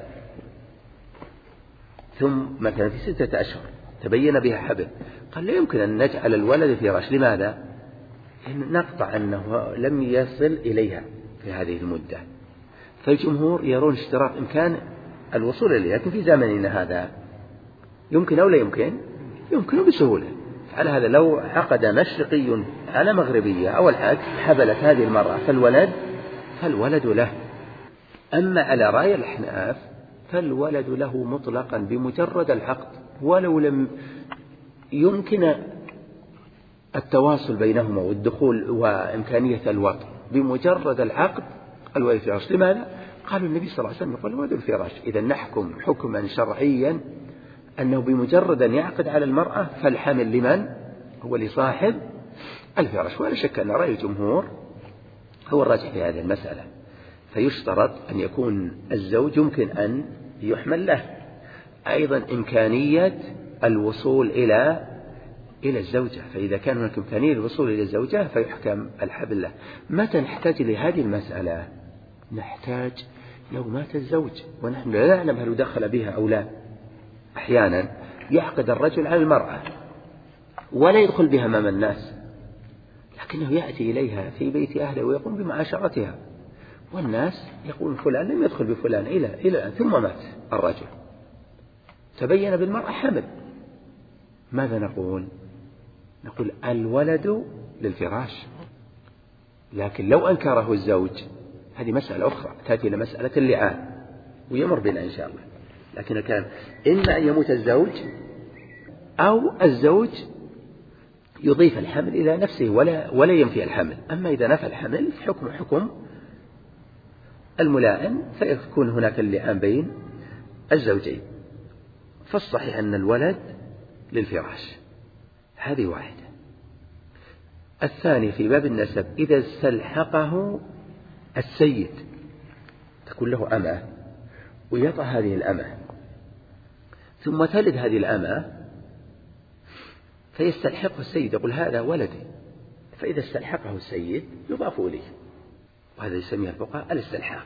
ثم مثلا في 6 أشهر تبين بها حبل، قال لا يمكن أن نجعل الولد فراش. لماذا؟ لأن نقطع أنه لم يصل إليها في هذه المدة. فالجمهور يرون اشتراط إمكان الوصول إليها، لكن في زمننا هذا يمكن أو لا يمكن؟ يمكن بسهولة. على هذا لو عقد مشرقي على مغربية أو العكس حبلت هذه المرأة فالولد له. أما على رأي الأحناف فالولد له مطلقا بمجرد العقد، ولو لم يمكن التواصل بينهما والدخول وإمكانية الوطء، بمجرد العقد الولد فراش. لماذا؟ قالوا النبي صلى الله عليه وسلم قال الولد الفراش. إذا نحكم حكما شرعيا أنه بمجرد أن يعقد على المرأة فالحمل لمن؟ هو لصاحب الفراش. ولا شك أن رأي الجمهور هو الراجح في هذه المسألة. فيشترط أن يكون الزوج يمكن أن يحمل له، أيضا إمكانية الوصول إلى الزوجة. فإذا كان هناك إمكانية الوصول إلى الزوجة فيحكم الحبل له. متى نحتاج لهذه المسألة؟ نحتاج لو مات الزوج ونحن لا نعلم هل دخل بها أو لا. أحيانا يعقد الرجل على المرأة ولا يدخل بها أمام الناس، لكنه يأتي إليها في بيت أهله ويقوم بمعاشرتها، والناس يقول فلان لم يدخل بفلان إلى ثم مات الرجل، تبين بالمرأة حمل. ماذا نقول؟ نقول الولد للفراش. لكن لو أنكره الزوج هذه مسألة أخرى تأتي إلى مسألة اللعان ويمر بنا إن شاء الله. لكن كان إما أن يموت الزوج أو الزوج يضيف الحمل إلى نفسه ولا ينفي الحمل. أما إذا نفى الحمل حكم الملائم، فيكون هناك اللعان بين الزوجين. فالصحيح أن الولد للفراش. هذه واحدة. الثاني في باب النسب إذا استلحقه السيد، تكون له أمة ويطأ هذه الأمة ثم تلد هذه الأمة فيستلحقه السيد، يقول هذا ولدي. فإذا استلحقه السيد يضاف إليه، وهذا يسميه الفقهاء الاستلحاق.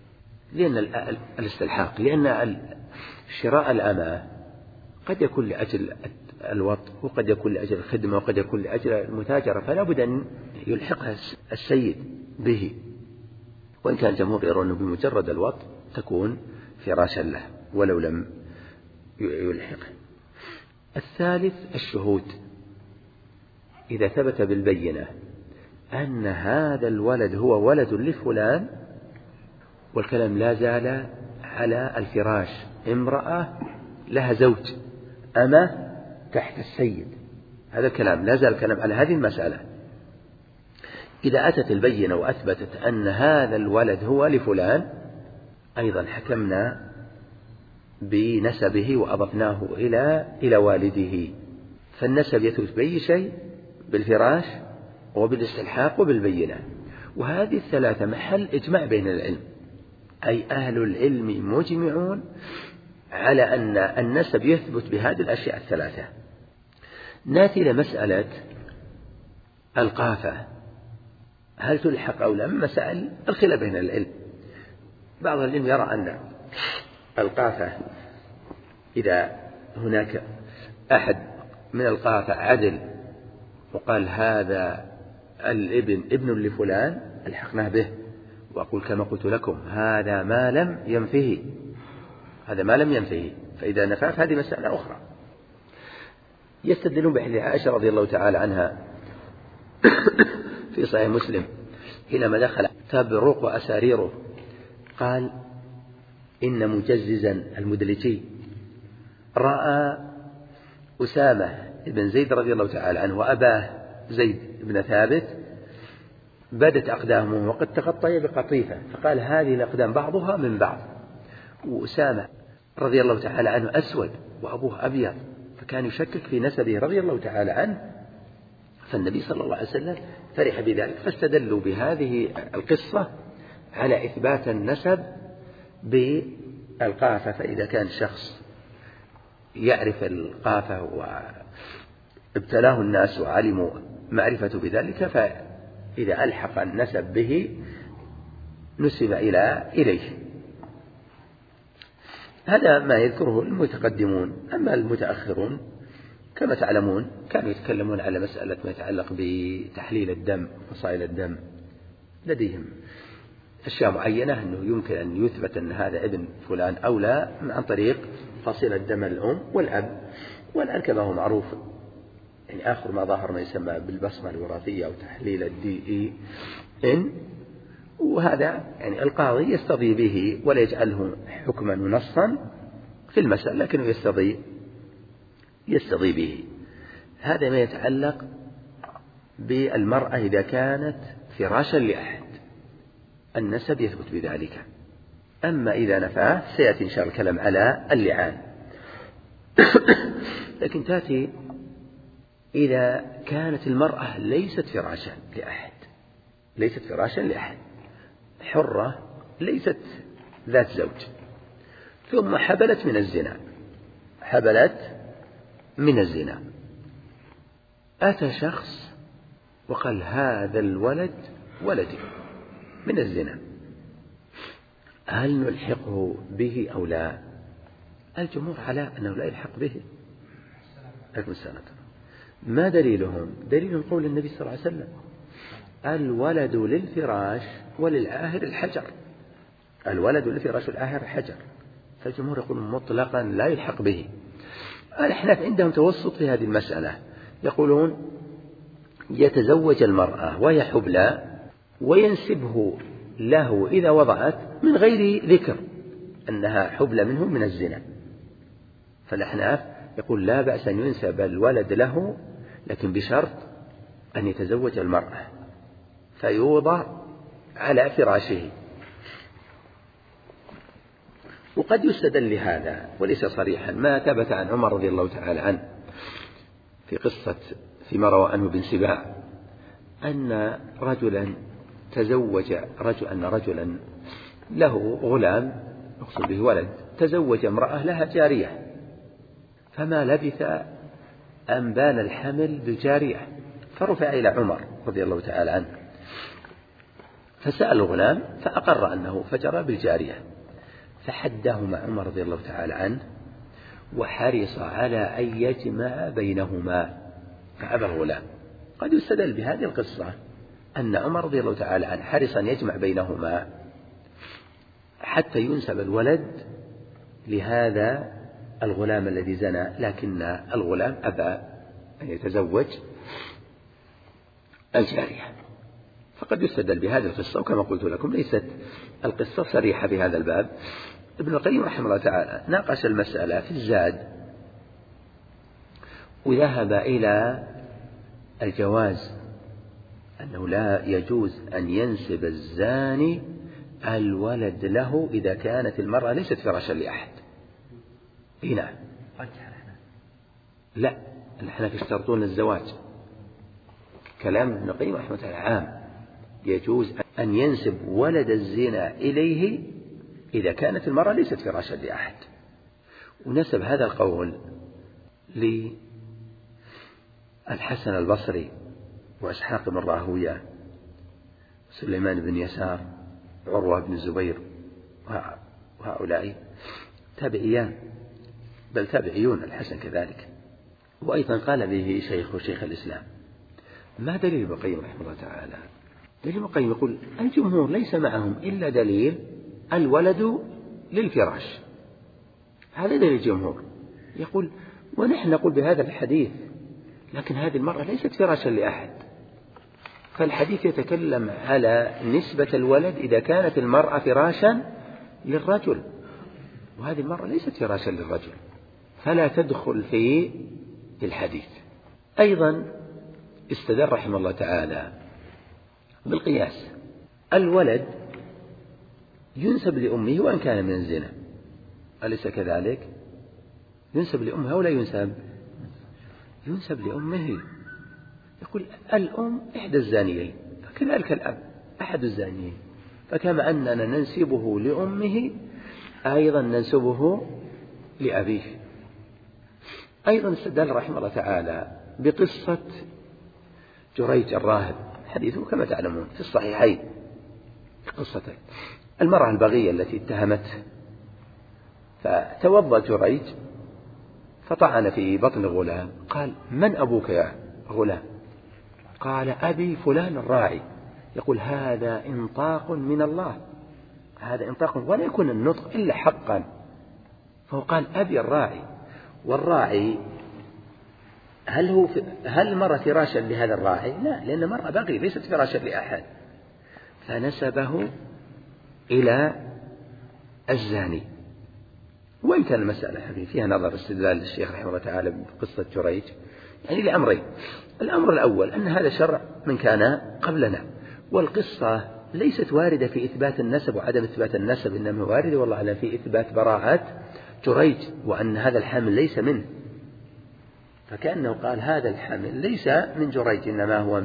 لأن شراء الأمة قد يكون لأجل الوطء وقد يكون لأجل الخدمة وقد يكون لأجل المتاجرة، فلا بد أن يلحقها السيد به. وإن كان الجمهور يرون أنه بمجرد الوطء تكون فراشا له ولو لم يلحقه. الثالث الشهود. إذا ثبت بالبينة أن هذا الولد هو ولد لفلان، والكلام لا زال على الفراش، امرأة لها زوج، أمة تحت السيد، هذا الكلام لا زال الكلام على هذه المسألة. إذا أتت البينة وأثبتت أن هذا الولد هو لفلان، أيضا حكمنا بنسبه وأضفناه إلى والده. فالنسب يثبت بأي شيء، بالفراش وبالاستلحاق وبالبينة. وهذه الثلاثة محل إجماع بين العلم، أي أهل العلم مجمعون على أن النسب يثبت بهذه الأشياء الثلاثة. نأتي إلى مسألة القافة، هل تلحق أو لا؟ مسائل الخلاف بين العلم. بعض العلم يرى أن القافة إذا هناك أحد من القافة عدل وقال هذا الابن ابن لفلان الحقناه به، وأقول كما قلت لكم هذا ما لم ينفه، فإذا نفعت هذه مسألة أخرى. يستدلون بحديث عائشة رضي الله تعالى عنها في صحيح مسلم حينما دخل تبرق أساريره قال إن مجززا المدلجي رأى أسامة بن زيد رضي الله تعالى عنه وأباه زيد بن ثابت بدت أقدامه وقد تغطي بقطيفة، فقال هذه الأقدام بعضها من بعض. وأسامة رضي الله تعالى عنه أسود وأبوه أبيض، فكان يشكك في نسبه رضي الله تعالى عنه، فالنبي صلى الله عليه وسلم فرح بذلك، فاستدلوا بهذه القصة على إثبات النسب بالقافة. فإذا كان شخص يعرف القافة وابتلاه الناس وعلموا معرفة بذلك، فإذا ألحق النسب به نسب إليه. هذا ما يذكره المتقدمون. أما المتأخرون كما تعلمون كانوا يتكلمون على مسألة ما يتعلق بتحليل الدم وفصائل الدم، لديهم أشياء معينة أنه يمكن أن يثبت أن هذا ابن فلان أو لا عن طريق فصيلة دم الأم والأب. والآن كما هو معروف يعني آخر ما ظهر ما يسمى بالبصمة الوراثية أو تحليل DNA، وهذا يعني القاضي يستضي به ولا يجعله حكما ونصا في المسألة، لكنه يستضي به. هذا ما يتعلق بالمرأة إذا كانت فراشا لأحد، النسب يثبت بذلك. أما إذا نفاه سيأتي إن شاء الله الكلام على اللعان. لكن تأتي إذا كانت المرأة ليست فراشا لأحد، حرة ليست ذات زوج، ثم حبلت من الزنا، أتى شخص وقال هذا الولد ولدي من الزنا، هل نلحقه به أو لا؟ الجمهور على أنه لا يلحق به. لكن السنة ما دليلهم؟ دليلهم قول النبي صلى الله عليه وسلم الولد للفراش وللعاهر الحجر، الولد للفراش والعاهر الحجر. فالجمهور يقولون مطلقا لا يلحق به. الأحناف عندهم توسط في هذه المسألة، يقولون يتزوج المرأة وهي حبلى وينسبه له إذا وضعت من غير ذكر أنها حبلى منه من الزنا. فالأحناف يقول لا بأس أن ينسب الولد له، لكن بشرط أن يتزوج المرأة فيوضع على فراشه. وقد يستدل لهذا وليس صريحا ما ثبت عن عمر رضي الله تعالى عنه في قصة فيما روى عنه بن سباع أن رجلا تزوج رجلا له غلام يقصد به ولد، تزوج امرأة لها جارية، فما لبث أن بان الحمل بالجارية، فرفع إلى عمر رضي الله تعالى عنه، فسأل الغلام فأقر أنه فجر بالجارية، فحدهما عمر رضي الله تعالى عنه وحرص على أن يجمع بينهما فأبى الغلام. قد يستدل بهذه القصة أن عمر رضي الله تعالى عنه حرص أن يجمع بينهما حتى ينسب الولد لهذا الغلام الذي زنى، لكن الغلام أبى أن يتزوج الجارية. فقد يستدل بهذه القصة، وكما قلت لكم ليست القصة صريحة في هذا الباب. ابن القيم رحمه الله تعالى ناقش المسألة في الزاد وذهب إلى الجواز، أنه لا يجوز أن ينسب الزاني الولد له إذا كانت المرأة ليست فراشا لأحد. هنا لا، الحنفية يشترطون الزواج. كلام ابن القيم رحمه الله عام، يجوز أن ينسب ولد الزنا إليه إذا كانت المرأة ليست فراشا لأحد. ونسب هذا القول للحسن البصري وإسحاق بن راهويه سليمان بن يسار عروة بن الزبير، وهؤلاء تابعيان بل تابعيون الحسن كذلك. وأيضا قال به شيخ الإسلام. ما دليل ابن القيم رحمه الله تعالى؟ دليل ابن القيم يقول الجمهور ليس معهم إلا دليل الولد للفراش، هذا دليل الجمهور. يقول ونحن نقول بهذا الحديث لكن هذه المرأة ليست فراشا لأحد، فالحديث يتكلم على نسبة الولد إذا كانت المرأة فراشا للرجل، وهذه المرأة ليست فراشا للرجل، فلا تدخل في الحديث. أيضا استدل رحمه الله تعالى بالقياس. الولد ينسب لأمه وإن كان من الزنا، أليس كذلك؟ ينسب لأمه ولا ينسب؟ ينسب لأمه. يقول الأم إحدى الزانيين، فكذلك الأب أحد الزانيين، فكما أننا ننسبه لأمه أيضا ننسبه لأبيه. أيضا استدل رحمه الله تعالى بقصة جريج الراهب، حديثه كما تعلمون في الصحيحين، قصة المرأة البغية التي اتهمته، فتوضأ جريج فطعن في بطن الغلام، قال من أبوك يا غلام؟ قال أبي فلان الراعي. يقول هذا إنطاق من الله، هذا إنطاق ولا يكون النطق إلا حقا. فهو قال أبي الراعي، والراعي هل المرأة فراشا لهذا الراعي؟ لا، لأن المرأة بغي ليست فراشا لأحد، فنسبه إلى الزاني. وإن كان المسألة فيها نظر استدلال الشيخ رحمه الله تعالى بقصة جريج يعني لأمرين. الأمر الأول أن هذا شرع من كان قبلنا، والقصة ليست واردة في إثبات النسب وعدم إثبات النسب، إنما واردة والله أعلم في إثبات براءة جريج، وأن هذا الحمل ليس منه، فكأنه قال هذا الحمل ليس من جريج إنما هو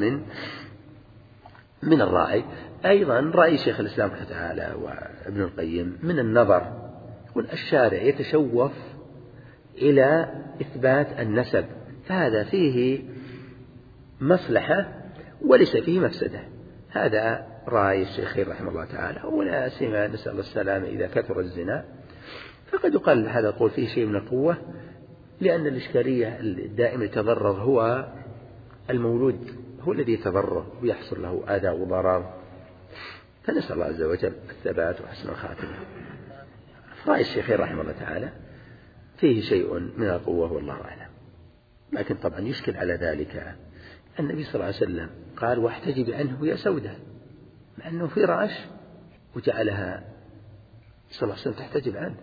من الراعي. أيضا رأي شيخ الإسلام رحمه الله تعالى وابن القيم من النظر، يقول الشارع يتشوف إلى إثبات النسب، فهذا فيه مصلحة وليس فيه مفسدة. هذا رأي الشيخين رحمه الله تعالى. ولا سيما نسأل الله السلامة إذا كثر الزنا فقد يقال هذا القول فيه شيء من القوة، لأن الإشكالية الدائم يتضرر هو المولود، هو الذي يتضرر ويحصل له أذى وضرر، فنسأل الله عز وجل الثبات وحسن الخاتمة. رأي الشيخين رحمه الله تعالى فيه شيء من القوة والله أعلم. لكن طبعا يشكل على ذلك النبي صلى الله عليه وسلم قال واحتجب عنه يا سودة، مع أنه فراش وجعلها صلى الله عليه وسلم تحتجب عنه،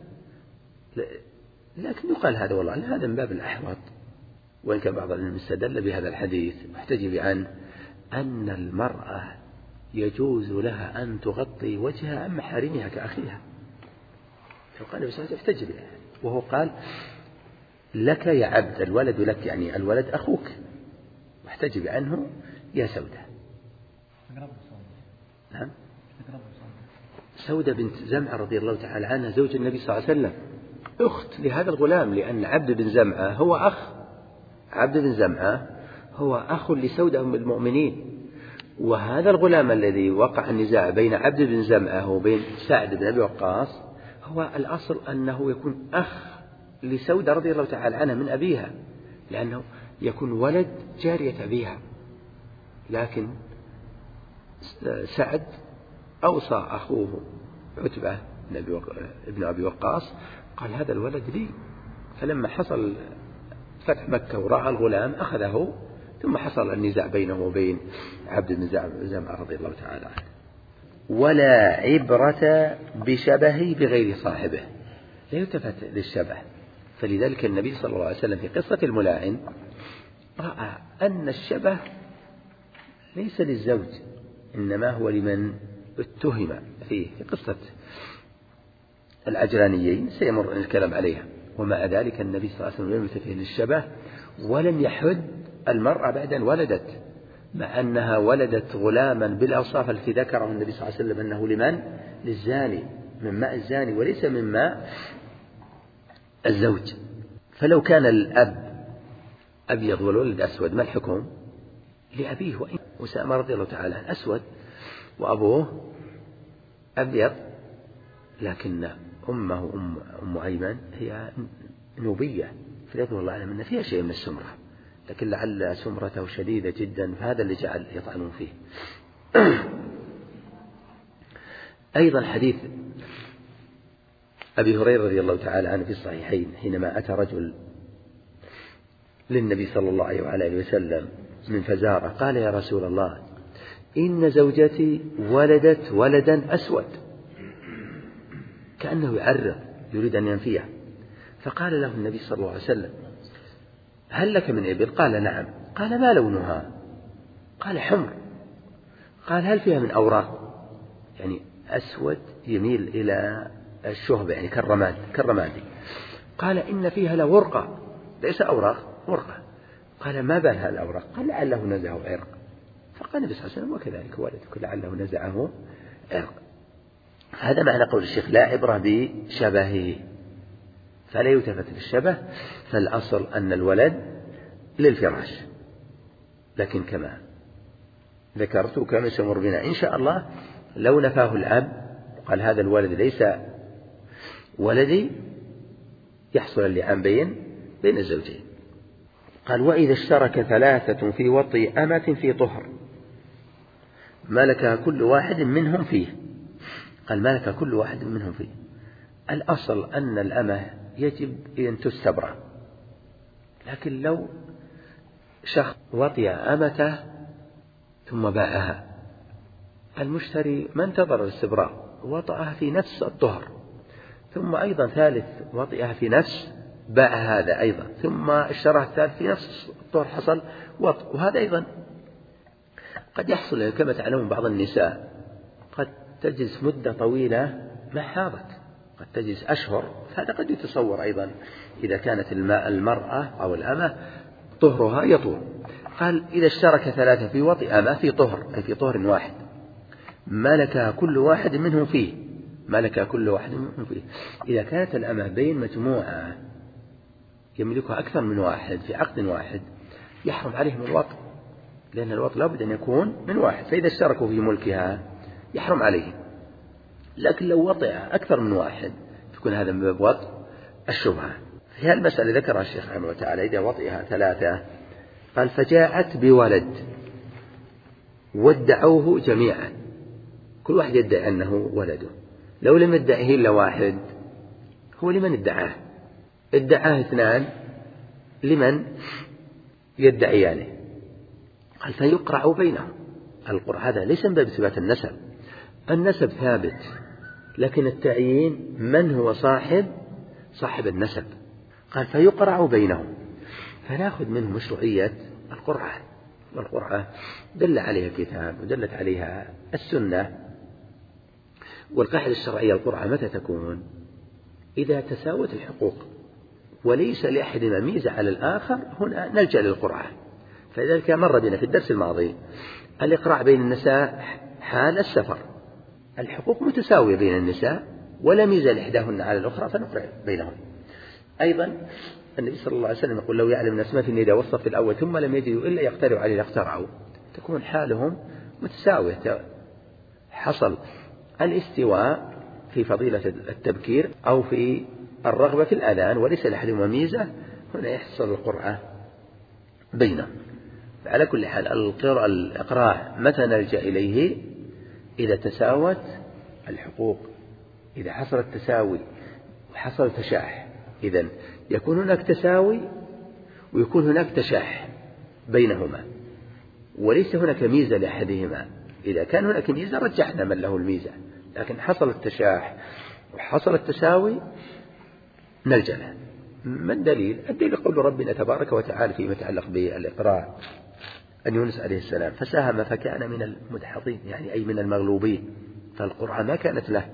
لكن يقال هذا والله هذا من باب الأحوط، وإن كان بعض العلماء استدل بهذا الحديث واحتجب عنه أن المرأة يجوز لها أن تغطي وجهها عن محارمها كأخيها، فقال النبي صلى الله عليه وسلم احتجب عنه، وهو قال لك يا عبد، الولد لك يعني الولد أخوك، واحتجب عنه يا سودة. نعم، سودة بنت زمعة رضي الله تعالى عنها زوج النبي صلى الله عليه وسلم، أخت لهذا الغلام، لأن عبد بن زمعة هو أخ، عبد بن زمعة هو أخ لسودة أم المؤمنين. وهذا الغلام الذي وقع النزاع بين عبد بن زمعة وبين سعد بن أبي وقاص هو الأصل أنه يكون أخ لسودة رضي الله تعالى عنها من أبيها، لأنه يكون ولد جارية أبيها. لكن سعد أوصى أخوه عتبة ابن أبي وقاص قال هذا الولد لي، فلما حصل فتح مكة ورأى الغلام أخذه، ثم حصل النزاع بينه وبين عبد بن زمعة رضي الله تعالى عنه. ولا عبرة بشبه بغير صاحبه، لا يلتفت للشبه. فلذلك النبي صلى الله عليه وسلم في قصة الملاعن رأى أن الشبه ليس للزوج إنما هو لمن اتهم فيه، في قصة العجرانيين سيمر الكلام عليها. ومع ذلك النبي صلى الله عليه وسلم لم يلتفت للشبه ولم يحد المرأة بعد أن ولدت، مع أنها ولدت غلاما بالأوصاف التي ذكره النبي صلى الله عليه وسلم أنه لمن؟ للزاني، من ماء الزاني وليس من ماء الزوج. فلو كان الأب أبيض والولد أسود ما الحكم؟ لأبيه. وأسامة رضي الله تعالى عنه أسود وأبوه أبيض، لكن أمه أم أيمن هي نوبية، فليظهر الله أعلم أن فيها شيء من السمرة، لكن لعل سمرته شديدة جدا، فهذا اللي جعل يطعنون فيه. أيضا حديث أبي هريرة رضي الله تعالى عنه في الصحيحين حينما أتى رجل للنبي صلى الله عليه وسلم من فزارة قال يا رسول الله إن زوجتي ولدت ولدا أسود، كأنه يعرض يريد أن ينفيه، فقال له النبي صلى الله عليه وسلم هل لك من إبل؟ قال نعم. قال ما لونها؟ قال حمر. قال هل فيها من أوراق؟ يعني أسود يميل إلى الشهبة، يعني كالرمادي. قال إن فيها لورقة، ليس أوراق، ورقة. قال ما بال هذه الأوراق؟ قال لعله نزعه عرق. فقال النبي صلى الله عليه وسلم وكذلك ولدك لعله نزعه عرق. هذا معنى قول الشيخ لا عبرة بشبهه، فلا يلتفت للشبه، فالأصل أن الولد للفراش. لكن كما ذكرت كما سيمر بنا إن شاء الله، لو نفاه الأب قال هذا الولد ليس ولدي، يحصل اللعان بين الزوجين. قال وإذا اشترك ثلاثة في وطئ أمة في طهر ملك كل واحد منهم فيه. قال ملك كل واحد منهم فيه. الأصل أن الأمة يجب أن تستبرأ، لكن لو شخص وطئ أمته ثم باعها، المشتري ما انتظر الاستبراء، وطئها في نفس الطهر، ثم أيضا ثالث وطئها في نفس، باع هذا أيضا، ثم اشترى الثالث في نفس الطهر، حصل وطئ. وهذا أيضا قد يحصل كما تعلمون بعض النساء قد تجلس مدة طويلة ما حاضت، قد تجلس أشهر، فهذا قد يتصور أيضا إذا كانت المرأة أو الأمة طهرها يطول. قال إذا اشترك ثلاثة في وطئ أمة في طهر، أي في طهر واحد، ملك كل واحد منهم فيه. ملك كل واحد منهم فيه. إذا كانت الأمة بين مجموعة يملكها أكثر من واحد في عقد واحد، يحرم عليهم الوطئ، لأن الوطئ لابد أن يكون من واحد، فإذا اشتركوا في ملكها يحرم عليهم. لكن لو وطئ أكثر من واحد يكون هذا من باب وطئ الشبهة. في هذه المسألة ذكرها الشيخ رحمه الله تعالى إذا وطئها ثلاثة، قال فجاءت بولد وادعوه جميعا، كل واحد يدعي أنه ولده، لو لم يدعيه إلا واحد هو لمن ادعاه؟ ادعاه اثنان لمن يدعيانه؟ قال فيقرع بينهم. القرع هذا ليس من باب إثبات النسب، النسب ثابت، لكن التعيين من هو صاحب النسب. قال فيقرع بينهم، فنأخذ منه مشروعية القرعة، والقرعة دل عليها الكتاب ودلت عليها السنة. والقاعدة الشرعية القرعة متى تكون؟ إذا تساوت الحقوق وليس لأحدنا ميزة على الآخر، هنا نلجأ للقرعة. فلذلك مر بنا في الدرس الماضي الإقراع بين النساء حال السفر، الحقوق متساوية بين النساء ولا ميزة لإحداهن على الأخرى فنقرع بينهن. أيضا النبي صلى الله عليه وسلم يقول لو يعلم الناس ما في النداء والصف الأول ثم لم يجدوا إلا يقترعوا عليه لاقترعوا، تكون حالهم متساوية. حصل الاستواء في فضيلة التبكير أو في الرغبة في الأذان وليس لأحدهما ميزة، هنا يحصل القرعة بينهم. على كل حال الإقراع متى نلجأ إليه؟ إذا تساوت الحقوق، إذا حصل التساوي وحصل تشاح، إذن يكون هناك تساوي ويكون هناك تشاح بينهما وليس هناك ميزة لأحدهما. إذا كان هناك ميزة رجحنا من له الميزة، لكن حصل التشاح وحصل التساوي نلجأ له. ما الدليل؟ الدليل قول ربنا تبارك وتعالى فيما يتعلق بالإقراع أن يونس عليه السلام فساهم فكان من المدحضين، يعني أي من المغلوبين، فالقرعة ما كانت له،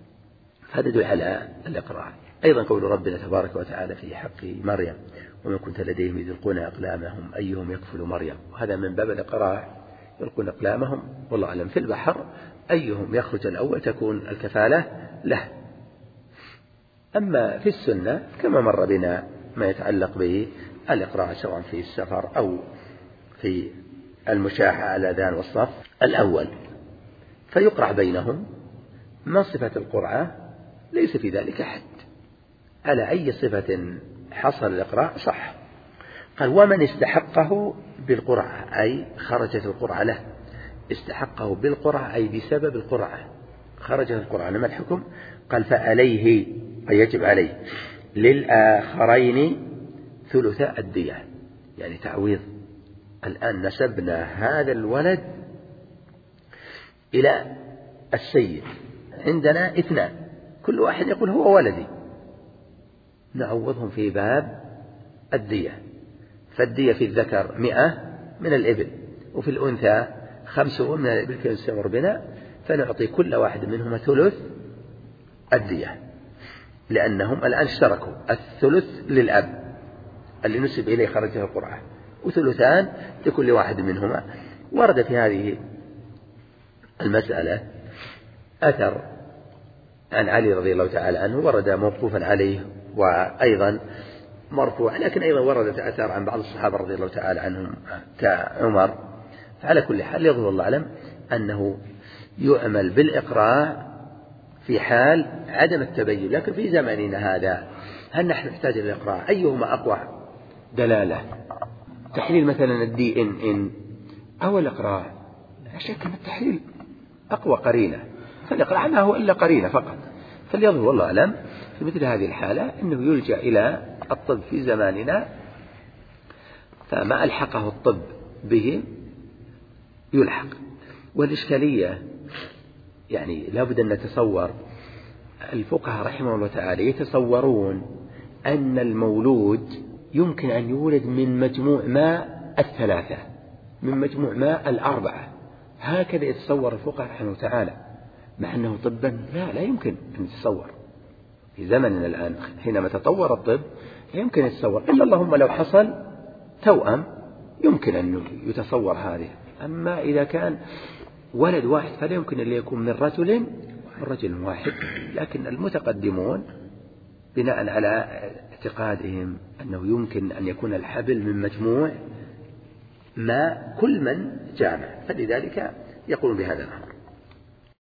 هذا يدل على الإقراع. أيضا قول ربنا تبارك وتعالى في حق مريم وما كنت لديهم إذ يلقون أقلامهم أيهم يكفل مريم، وهذا من باب الإقراع، يلقون أقلامهم والله أعلم في البحر أيهم يخرج الأول تكون الكفالة له. أما في السنة كما مر بنا ما يتعلق به الإقراع سواء في السفر أو في المشاحة على الأذان والصف الأول، فيقرع بينهم. ما صفة القرعة؟ ليس في ذلك حد، على أي صفة حصل الإقراع صح. قال ومن استحقه بالقرعة أي خرجت القرعة له، استحقه بالقرعة أي بسبب القرعة خرجت القرعة، ما الحكم؟ قال فعليه أي يجب عليه للآخرين ثلث الدية، يعني تعويض. الآن نسبنا هذا الولد إلى السيد، عندنا اثنان كل واحد يقول هو ولدي، نعوضهم في باب الدية. فالدية في الذكر 100 من الإبل وفي الأنثى 5 من الإبل كانوا يستمر بنا، فنعطي كل واحد منهما ثلث الدية، لأنهم الآن اشتركوا. الثلث للأب اللي نسب إليه خرجه القرعة، وثلثان لكل واحد منهما. ورد في هذه المسألة أثر عن علي رضي الله تعالى عنه، ورد موقوفا عليه وأيضا مرفوع، لكن أيضا وردت أثر عن بعض الصحابة رضي الله تعالى عنهم كعمر. فعلى كل حال يظهر الله أعلم أنه يعمل بالإقراع في حال عدم التبين. لكن في زماننا هذا هل نحن نحتاج إلى الإقراع؟ أيهما أقوى دلالة؟ تحليل مثلا الدي إن أو الإقراع؟ لا شك أن التحليل أقوى قرينة، فالإقراع ما هو إلا قرينة فقط. فليظهر والله أعلم في مثل هذه الحالة أنه يلجأ إلى الطب في زماننا، فما ألحقه الطب به يلحق. والإشكالية يعني لابد أن نتصور، الفقهاء رحمه الله تعالى يتصورون أن المولود يمكن أن يولد من مجموع ماء الثلاثة، من مجموع ماء الأربعة، هكذا يتصور الفقهاء رحمه الله تعالى، مع أنه طبا لا يمكن أن يتصور في زمننا الآن حينما تطور الطب، لا يمكن أن يتصور إلا اللهم لو حصل توأم يمكن أن يتصور هذه. أما إذا كان ولد واحد فلا يمكن أن يكون من رجل واحد. لكن المتقدمون بناء على اعتقادهم أنه يمكن أن يكون الحبل من مجموع ما كل من جامع، فلذلك يقولون بهذا الأمر.